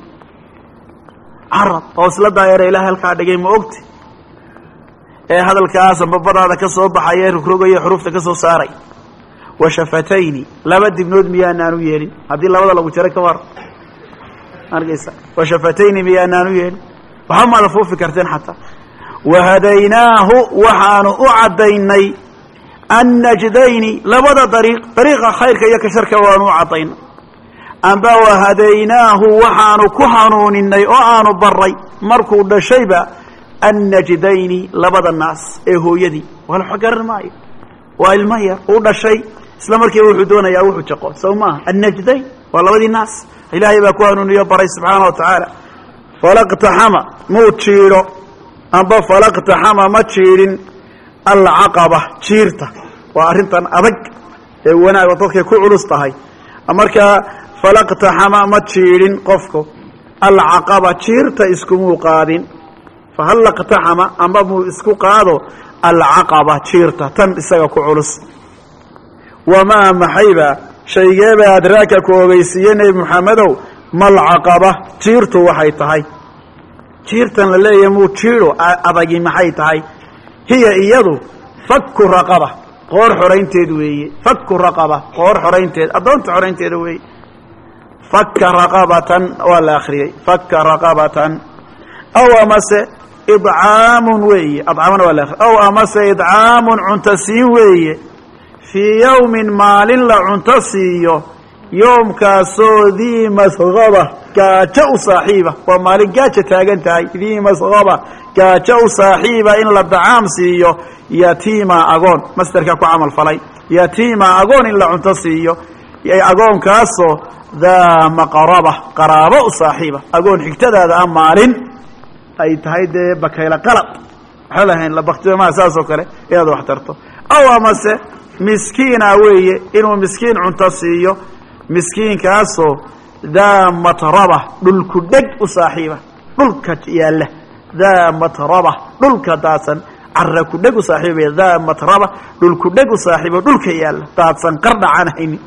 arab oo daayira ilaahay halka dhigay ma ogti ee hadalkaas babadaada ka soo baxay rugrogaya xurufta ka soo saaray wa shafatayni laba dibnood miyaanaanu yeelin hadii labada lagu jaro ka war argaysa wa shafatayni miyaanaanu yeelin waxa ma la foofi karteen xataa وهديناه وحان أعديني النجدين لبدا طريق خيرك يك شرك وانو عطينا أنبا وهديناه وحان كهانوني وآن بري مركو دشيبا النجدين لبدا الناس هو يدي والحقر الماء والمية ودشي اسلامك يوحدون يا وحو تقول سوما النجدين والله الناس إلهي باكوانوني بري سبحانه وتعالى فلقتحم موتشيرو amba falaqta xama ma jiirin al-aqaba jiirta waa arintan adag ee wanaag dadka ku culus tahay marka falaqta xama ma jiirin qofku al-aqaba jiirta isku muuqaadin fahalaqta xama amba mu isku qaado al-aqaba jiirta tan isaga ku culus wama maxayba shaygeeba adraaka ku ogeysiinay muxamadow mal aqaba jiirtu waxay tahay jiirtan la leeyahay muu jiiro adagi maxay tahay hiya iyadu fakku raqaba qoor xoreynteed weeye fakku raqaba qoor xoreynteed adoonta xoreynteeda weeye fakka raqabatan wala akhriyay fakka raqabatan aw amase id'aamun weeye ad'aamana wala aw amase id'aamun untasiin weeye fi yawmin maalin la untasiyo yoomkaasoo dii masqaba gaajo u saaxiiba waa maalin gaaja taagan tahay dii masqaba gaajo u saaxiiba in la dacaam siiyo yatiima agoon masderka ku camal falay yatiima agoon in la cunto siiyo agoonkaasoo daa maqraba qaraabo u saaxiiba agoon xigtadaada ah maalin ay tahay dee bakayla qalab waxaa lahayn la baktiyomaa saas oo kale inaad wax tarto aw amase miskiina weeye inuu miskiin cunto siiyo miskiinkaasoo daa matraba dhulku dheg u saaxiiba dhulka yaalla daa matraba dhulka daadsan cara ku dheg u saaxiibaya daa matraba dhulku dheg u saaxiibo dhulka yaalla daadsan qardhacan hayni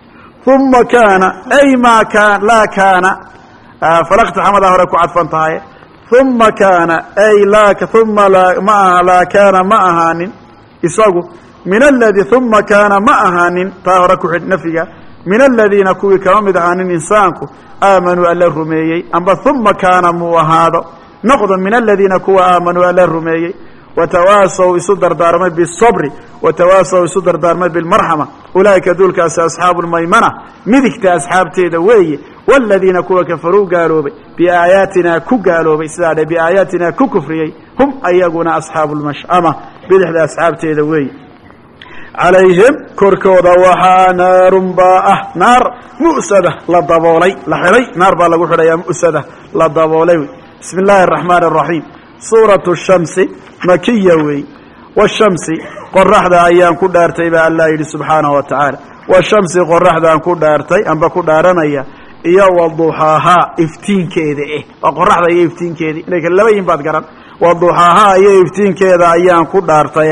uma kaana ay maa kaan laa kaana falaqtaxamadaa hore ku cadfan tahay uma kaana ay uma ma aha laa kaana ma ahaanin isagu min aladii uma kaana ma ahaanin taa hore ku xidh nafyiga min aladiina kuwii kama mid ahaanin insaanku aamanuu alla rumeeyey amba uma kaana muu ahaado noqdo min aladiina kuwa aamanuu alla rumeeyey watawaasaw isu dardaarmay bisabri watawaasaw isu dardaarmay bilmarxama ulaa'ika duulkaasi asxaabu lmaymana midigta asxaabteeda weeye waaladiina kuwa kafaruu gaaloobay biaayaatinaa ku gaaloobay sidaa dhe biaayaatinaa ku kufriyey hum ayaguna asxaabu lmash'ama bidixda asxaabteeda weeye calayhim korkooda waxaa naarun baa ah naar mu'sada la daboolay la xidhay naar baa lagu xidhayaa mu'sada la daboolay wey bismi illaahi araxmaani araxiim suuratu shamsi makiya weey washamsi qoraxda ayaan ku dhaartay baa allah yidhi subxaanahu wa tacaala washamsi qoraxdaan ku dhaartay amba ku dhaaranaya iyo waduxaahaa iftiinkeeda waa qoraxda iyo iftiinkeedii inay kala laba yihin baad garan waduxaahaa iyo iftiinkeeda ayaan ku dhaartay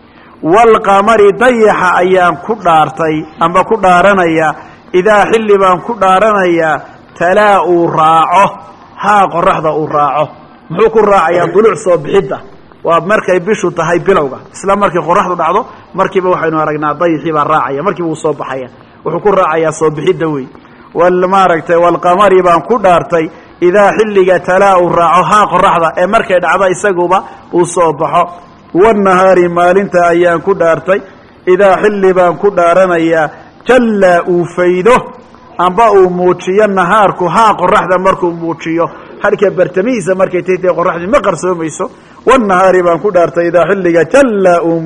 waalqamari dayaxa ayaan ku dhaartay amba ku dhaaranaya idaa xilli baan ku dhaaranayaa talaa uu raaco haa qoraxda uu raaco muxuu ku raacayaa duluc soo bixidda waa markay bishu tahay bilowga isla markii qoraxdu dhacdo markiiba waxaynu aragnaa dayaxii baa raacaya markiiba uu soo baxaya wuxuu ku raacayaa soo bixidda wey maaragtay waalqamari baan ku dhaartay idaa xilliga talaa uu raaco haa qoraxda ee markay dhacdo isaguba uu soo baxo wanahaari maalinta ayaan ku dhaartay idaa xilli baan ku dhaaranayaa jallaa uu faydo amba uu muujiyo nahaarku haa qoraxda markuu muujiyo harka bartamihiisa markay tahtay qoraxdii ma qarsoomayso wanahaari baan ku dhaartay idaa xilliga jallaa uu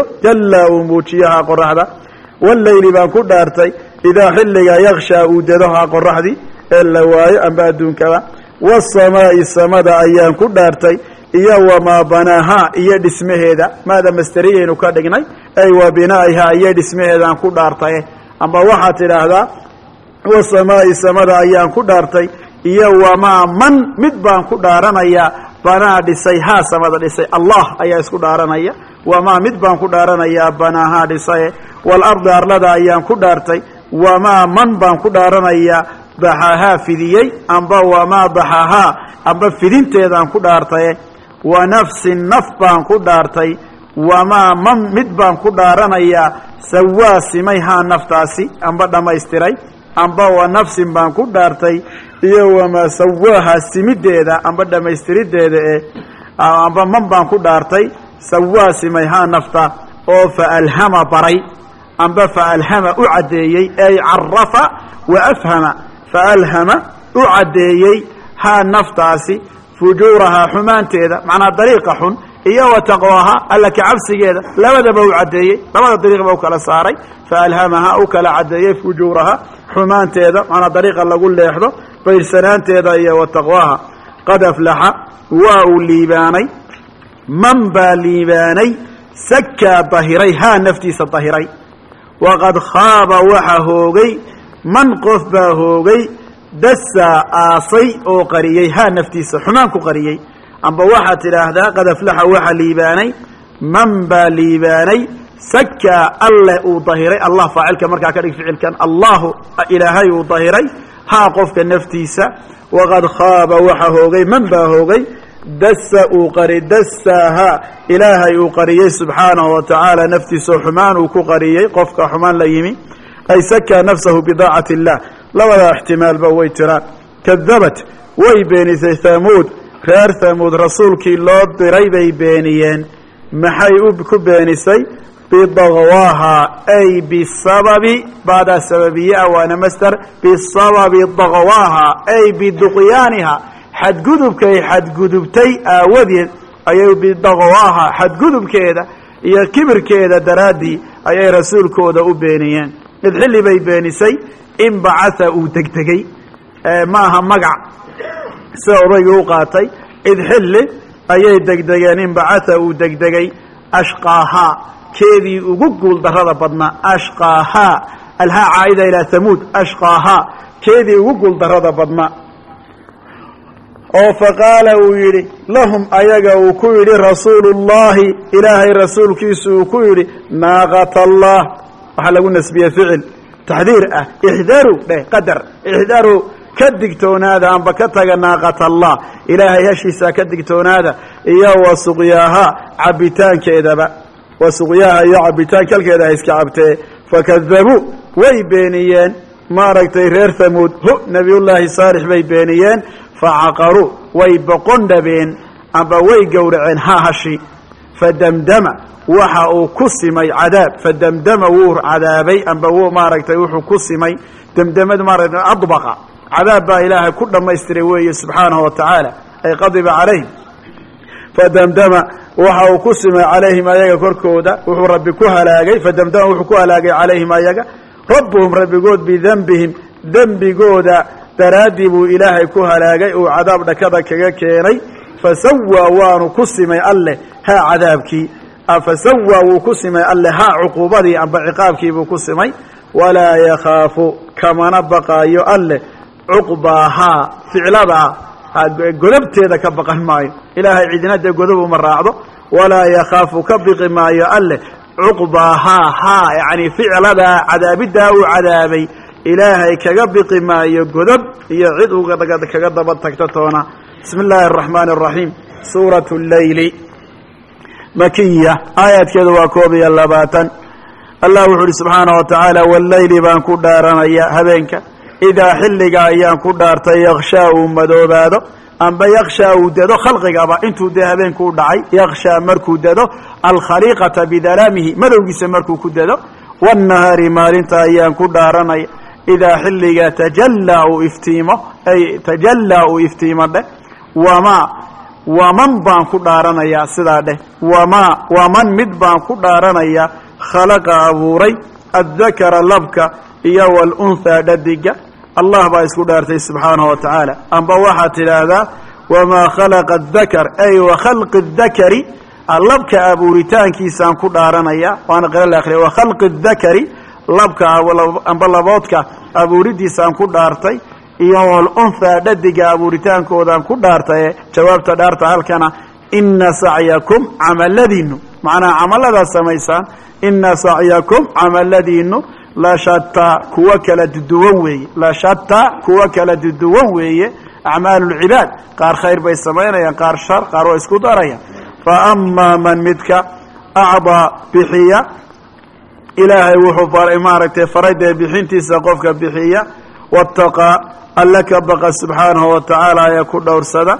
muujiyo haa qoraxda wallayli baan ku dhaartay idaa xilliga yakshaa uu dado haa qoraxdii ee la waayo amba adduunkaba wasamaa'i samada ayaan ku dhaartay iyo wamaa banaahaa iyo dhismaheeda maada masteriyaynu ka dhignay ay wa binaa'ihaa iyo dhismaheedaan ku dhaartay amba waxaad tidhaahdaa wasamaa'i samada ayaan ku dhaartay iyo wamaa man mid baan ku dhaaranayaa banaa dhisay haa samada dhisay allah ayaa isku dhaaranaya wamaa mid baan ku dhaaranayaa banaahaa dhisaye waalardi arlada ayaan ku dhaartay wamaa man baan ku dhaaranayaa daxahaa fidiyey amba wamaa daxahaa amba fidinteedaan ku dhaartaye wa nafsin naf baan ku dhaartay wamaa man mid baan ku dhaaranayaa sawaa simay haa naftaasi amba dhammaystiray amba wa nafsin baan ku dhaartay iyo wamaa sawaaha simideeda amba dhammaystiriddeeda amba man baan ku dhaartay sawaa simay haa nafta oo faalhama baray amba faalhama u caddeeyey ay carafa wa afhama faalhama u caddeeyey haa naftaasi fujuurahaa xumaanteeda macnaa dariiqa xun iyo wa taqwaaha alla ka cabsigeeda labadaba u caddeeyey labada dariiqba u kala saaray faalhamaha u kala caddeeyey fujuuraha xumaanteeda macnaa dariiqa lagu leexdo bayrsanaanteeda iyo wa taqwaaha qad aflaxa waa uu liibaanay man baa liibaanay sakaa dahiray haa naftiisa dahiray waqad khaaba waxa hoogay man qof baa hoogay dasaa aasay oo qariyey haa naftiisa xumaan ku qariyey amba waxaad tidhaahdaa qad aflaxa waxa liibaanay man baa liibaanay sakaa alleh uu dahiray allah faacilka markaa ka dhig ficilkan allahu ilaahay uu dahiray haa qofka naftiisa waqad khaaba waxa hoogay man baa hoogay dasaahaa ilaahay uu qariyey subxaanahu wa tacaala naftiisao xumaan uu ku qariyey qofka xumaan la yimi ay sakaa nafsahu bidaacati illah labada ixtimaalba way jiraan kadabat way beenisay hamuud reer hamuud rasuulkii loo diray bay beeniyeen maxay ku beenisay bidaqwaaha ay bisababi baadaa sababiyaa waana masder bisababi daqwaaha ay biduqyaaniha xadgudubkay xadgudubtay aawadeed ayay bidaqwaaha xadgudubkeeda iyo kibirkeeda daraaddii ayay rasuulkooda u beeniyeen mid xilli bay beenisay in bacatha uu degdegay maaha magac sida odaygii u qaatay id xilli ayay degdegeen in bacatha uu degdegay ashqaahaa keedii ugu guul darrada badnaa ashqaahaa alhaa caa'ida ilaa hamuud ashqaahaa keedii ugu guul darrada badnaa oo faqaala uu yidhi lahum ayaga uu ku yidhi rasuulullaahi ilaahay rasuulkiisu uu ku yidhi naaqata allah waxaa lagu nasbiyey ficil taxdiir ah ixdaruu dheh qadar ixdaruu ka digtoonaada amba ka taga naaqata allah ilaahay heshiisaa ka digtoonaada iyo wa suqyaaha cabitaankeedaba wa suqyaaha iyo cabitaanka halkeeda ha iska cabtee fakadabuu way beeniyeen maaragtay reer hamuud nabiyullaahi saalix bay beeniyeen facaqaruu way boqon dhabeen amba way gowraceen hahashi fadamdama waxa uu ku simay cadaab fadamdama wuu cadaabay amba wuu maaragtay wuxuu ku simay damdamada maaragtay adbaqa cadaab baa ilaahay ku dhamaystiray weeye subxaanahu wa tacaala ay qadiba calayhim fadamdama waxa uu ku simay calayhim ayaga korkooda wuxuu rabbi ku halaagay fadamdama wuxuu ku halaagay calayhim ayaga rabbuhum rabbigood bidembihim dembigooda daraaddii buu ilaahay ku halaagay uu cadaab dhakada kaga keenay fasawaa waanu ku simay alleh haa cadaabkii fasawaa wuu ku simay alleh haa cuquubadii amba ciqaabkiibuu ku simay walaa yakhaafu kamana baqaayo alleh cuqbaahaa ficladaa godobteeda ka baqan maayo ilaahay cidina dee godob uma raacdo walaa yakhaafu ka biqi maayo alleh cuqbaahaa haa yacni ficladaa cadaabiddaa uu cadaabay ilaahay kaga biqi maayo godob iyo cid uga kaga daba tagto toona bismi illaahi araxmaani araxiim suuratu leyli makiya aayaadkeedu waa 21 allah wuxu uhi subxaanahu wa tacaala walleyli baan ku dhaaranaya habeenka idaa xilliga ayaan ku dhaartay yakshaa uu madoobaado amba yakshaa uu dado khalqigaba intuu dee habeenku u dhacay yakshaa markuu dado alkhaliiqata bidalaamihi madowgiisa markuu ku dado wannahaari maalinta ayaan ku dhaaranaya idaa xilliga tajallaa uu iftiimo ay tajallaa uu iftiimo dheh waman baan ku dhaaranayaa sidaa dheh waman mid baan ku dhaaranayaa khalaqa abuuray addakara labka iyo waalunhaa dhadiga allah baa isku dhaartay subxaanahu wa tacaala amba waxaad tidhaahdaa wamaa khalaqa adakar ay wa khalqi adakari labka abuuritaankiisaan ku dhaaranaya waana qira la akhriya wa khalqi adakari labka amba laboodka abuuridiisaan ku dhaartay iyo walunhaa dhadiga abuuritaankoodaan ku dhaartaye jawaabta dhaarta halkana ina sacyakum camaladiinu macnaha camalladaad samaysaan ina sacyakum camaladiinu lashataa kuwa kala duduwan weeye lashataa kuwa kala duduwan weeye acmaalu lcibaad qaar khayr bay samaynayaan qaar shar qaar waa isku darayaan fa amaa man midka acdaa bixiya ilaahay wuxuu maaragtay faradee bixintiisa qofka bixiya waataqaa alle ka baqa subxaanahu wa tacaala ee ku dhowrsada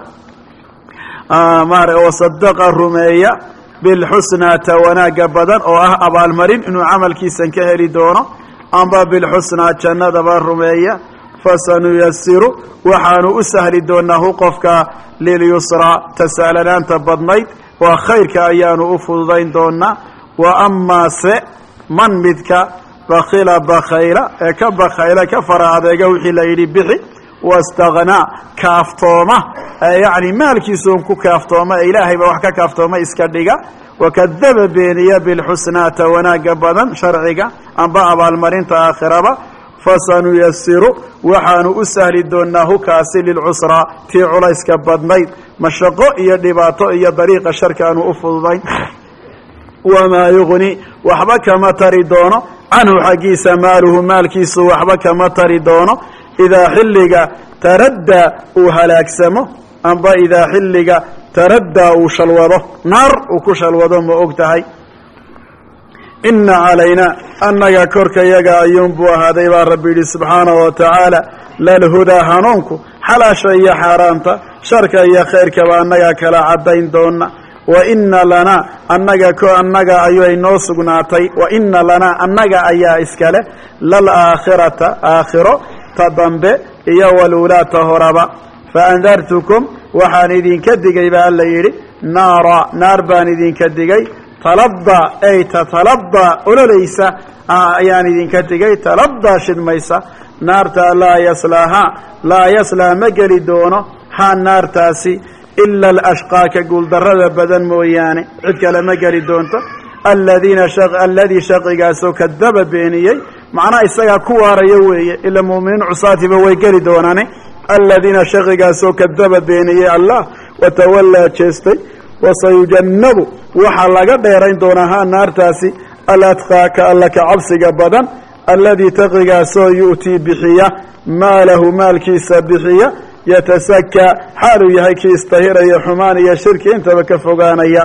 wasadaqa rumeeya bilxusnaa ta wanaagga badan oo ah abaalmarin inuu camalkiisan ka heli doono amba bilxusnaa jannadaba rumeeya fasanuyasiru waxaanu u sahli doonaa hu qofka lilyusraa tasaalanaanta badnayd waa khayrka ayaanu u fududayn doonaa wa amaa se man midka bakila bakhayla ee ka bakhayla ka fara adeega wixii la yidhi bixi wastakhnaa kaaftooma yacni maalkiisuun ku kaaftooma ee ilaahayba wax ka kaaftooma iska dhiga wakadaba beeniya bilxusnaata wanaagga badan sharciga amba abaalmarinta aakhiraba fasanuyasiru waxaanu u sahli doonaa hukaasi lilcusraa tii culayska badnayd mashaqo iyo dhibaato iyo dariiqa sharkaanu u fududayn wamaa yugni waxba kama tari doono canhu xaggiisa maaluhu maalkiisu waxba kama tari doono idaa xilliga taraddaa uu halaagsamo amba idaa xilliga taraddaa uu shalwado naar uu ku shalwado ma og tahay ina calaynaa annaga korkayaga ayuunbuu ahaaday baa rabbi yidhi subxaanahu wa tacaala lalhudaa hanuunku xalaasha iyo xaaraanta sharka iyo khayrkaba annaga kala caddayn doona wa ina lanaa annaga ayay noo sugnaatay wa ina lanaa annaga ayaa iskale lalaakhirata aakhiro ta dambe iyo waluulaata horaba faandartukum waxaan idinka digay baa alla yidhi naar baan idinka digay taladaa ay tataladaa ololaysa ayaan idinka digay taladaa shidmaysa naarta laa yaslaa ma geli doono haa naartaasi ila alashqaa ka guuldarrada badan mooyaane cid kale ma geli doonto alladii shaqigaasoo kadaba beeniyey macnaha isagaa ku waarayo weeye ila mu'miniin cusaatiba way geli doonaane aladiina shaqigaasoo kadaba beeniyey allah watawallaa jeestay wasayujannabu waxaa laga dheerayn doonaa haa naartaasi aladqaa ka alla ka cabsiga badan alladii taqigaasoo yu'tii bixiya maalahu maalkiisa bixiya yatasakaa xaaluu yahay kii istahiraya xumaan iyo shirki intaba ka fogaanaya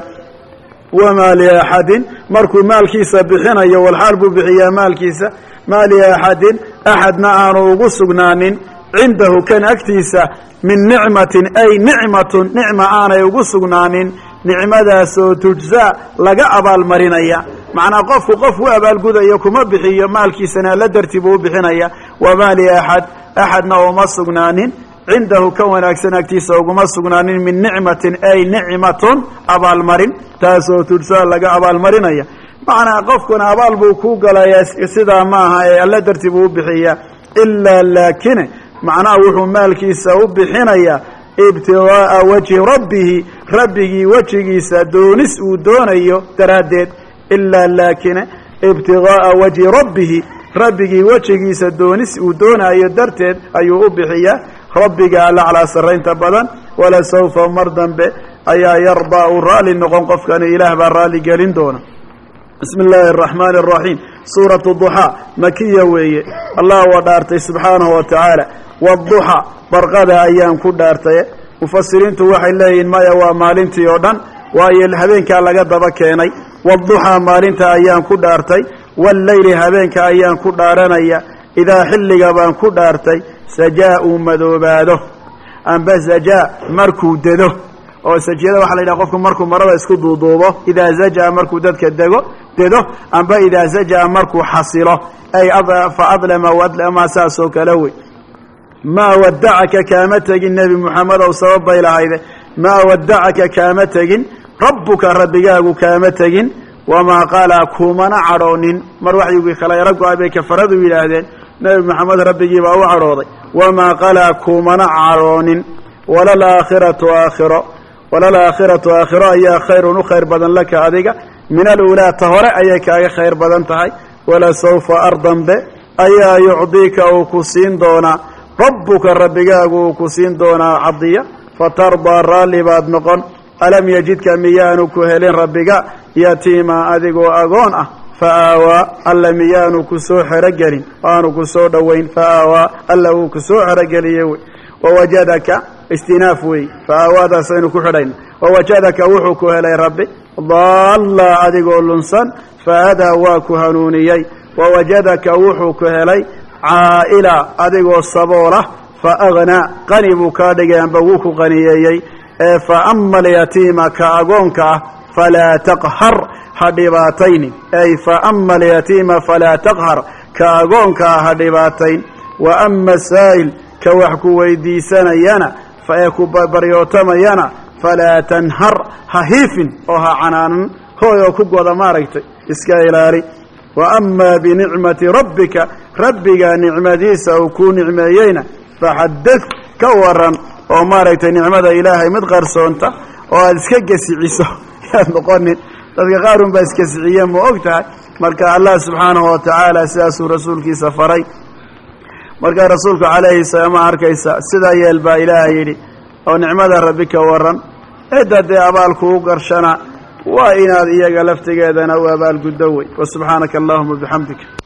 wamaa liaxadin markuu maalkiisa bixinayo walxaal buu bixiyaa maalkiisa maa liaxadin axadna aanu ugu sugnaanin cindahu kan agtiisa min nicmatin ay nicmatun nicma aanay ugu sugnaanin nicmadaasoo tujzaa laga abaalmarinaya macnaa qofku qof u abaalgudayo kuma bixiyo maalkiisana alla dartii buu u bixinaya wamaa liaxad axadna uma sugnaanin cindahu ka wanaagsan agtiisa uguma sugnaanin min nicmatin ay nicmatun abaalmarin taasoo tujzaa laga abaalmarinaya macnaa qofkuna abaal buu ku galaya sidaa maaha ee alla dartii buu u bixiya ilaa laakine macnaha wuxuu maalkiisa u bixinayaa ibtigaaa wajhi rabbihi rabbigii wejigiisa doonis uu doonayo daraaddeed ilaa laakine ibtigaaa wajhi rabbihi rabbigii wejigiisa doonis uu doonayo darteed ayuu u bixiyaa rabbiga alla calaa sarraynta badan walasawfa mar dambe ayaa yardaa uu raalli noqon qofkani ilaah baa raalli gelin doona bismi illaahi araxmaani araxiim suuratu duxaa makiya weeye allah waa dhaartay subxaanahu wa tacaala waduxa barqada ayaan ku dhaartaye mufasiriintu waxay leeyihiin maya waa maalintii oo dhan waayo habeenkaa laga daba keenay waduxaa maalinta ayaan ku dhaartay walleyli habeenka ayaan ku dhaaranaya idaa xilliga baan ku dhaartay sajaa uu madoobaado amba sajaa markuu dedo oo sajiyada waxaa la yidhaha qofku markuu marada isku duuduubo idaa zajaa markuu dadka dedo amba idaa zajaa markuu xasilo ay fa adlama wadlama saasoo kale wey maa wadacaka kaama tegin nebi moxamedow sabab bay lahayde maa wadacaka kaama tegin rabbuka rabbigaagu kaama tegin wamaa qalaa kumana cadhoonin mar waxyigii kala yaro go-ay bay kafaradu yidhaahdeen nebi moxamed rabbigii baa u cadhooday wamaa qalaa kumana cadhoonin walalaakhiratu aakhiro ayaa khayrun u khayr badan laka adiga min aluulaa ta hore ayay kaaga khayr badan tahay walasawfa ardambe ayaa yucdiika uu ku siin doonaa rabbuka rabbigaagu uu ku siin doonaa cadiya fatardaa raalli baad noqon alam yajidka miyaanu ku helin rabbiga yatiima adigoo agoon ah fa aawaa alla miyaanu ku soo xerogelin aanu ku soo dhowayn fa aawaa alla uu ku soo xerogeliyey wey wawajadaka istinaaf weey fa aawaadaasaynu ku xidhayna wawajadaka wuxuu ku helay rabbi daalla adigoo lunsan fahadaa waa ku hanuuniyey wawajadaka wuxuu ku helay caa'ila adigoo saboolah fa agnaa qani buu kaa dhigay amba wuu ku qaniyeeyey ee fa ama alyatiima ka agoonka ah falaa taqhar ha dhibaataynin ay fa ama alyatiima falaa taqhar ka agoonka ah ha dhibaatayn wa ama saa'il ka wax ku weydiisanayana ee ku baryootamayana falaa tanhar ha hiifin oo ha canaanan hooy oo ku goda maaragtay iska ilaali wa amaa binicmati rabbika rabbiga nicmadiisa uu kuu nicmeeyeyna faxadad ka waran oo maaragtay nicmada ilaahay mid qarsoonta oo aada iska gesiciso yaad noqonin dadka qaarun baa iskesiciye ma og tahay marka allah subxaanahu wa tacaala sidaasuu rasuulkiisa faray markaa rasuulku calayhi salaam arkaysa sidaa yeel baa ilaahay yidhi oo nicmada rabbi ka waran cidda dee abaalkuu garshana waa inaad iyaga laftigeedana u abaalguddo wey wa subxaanaka allahuma bixamdika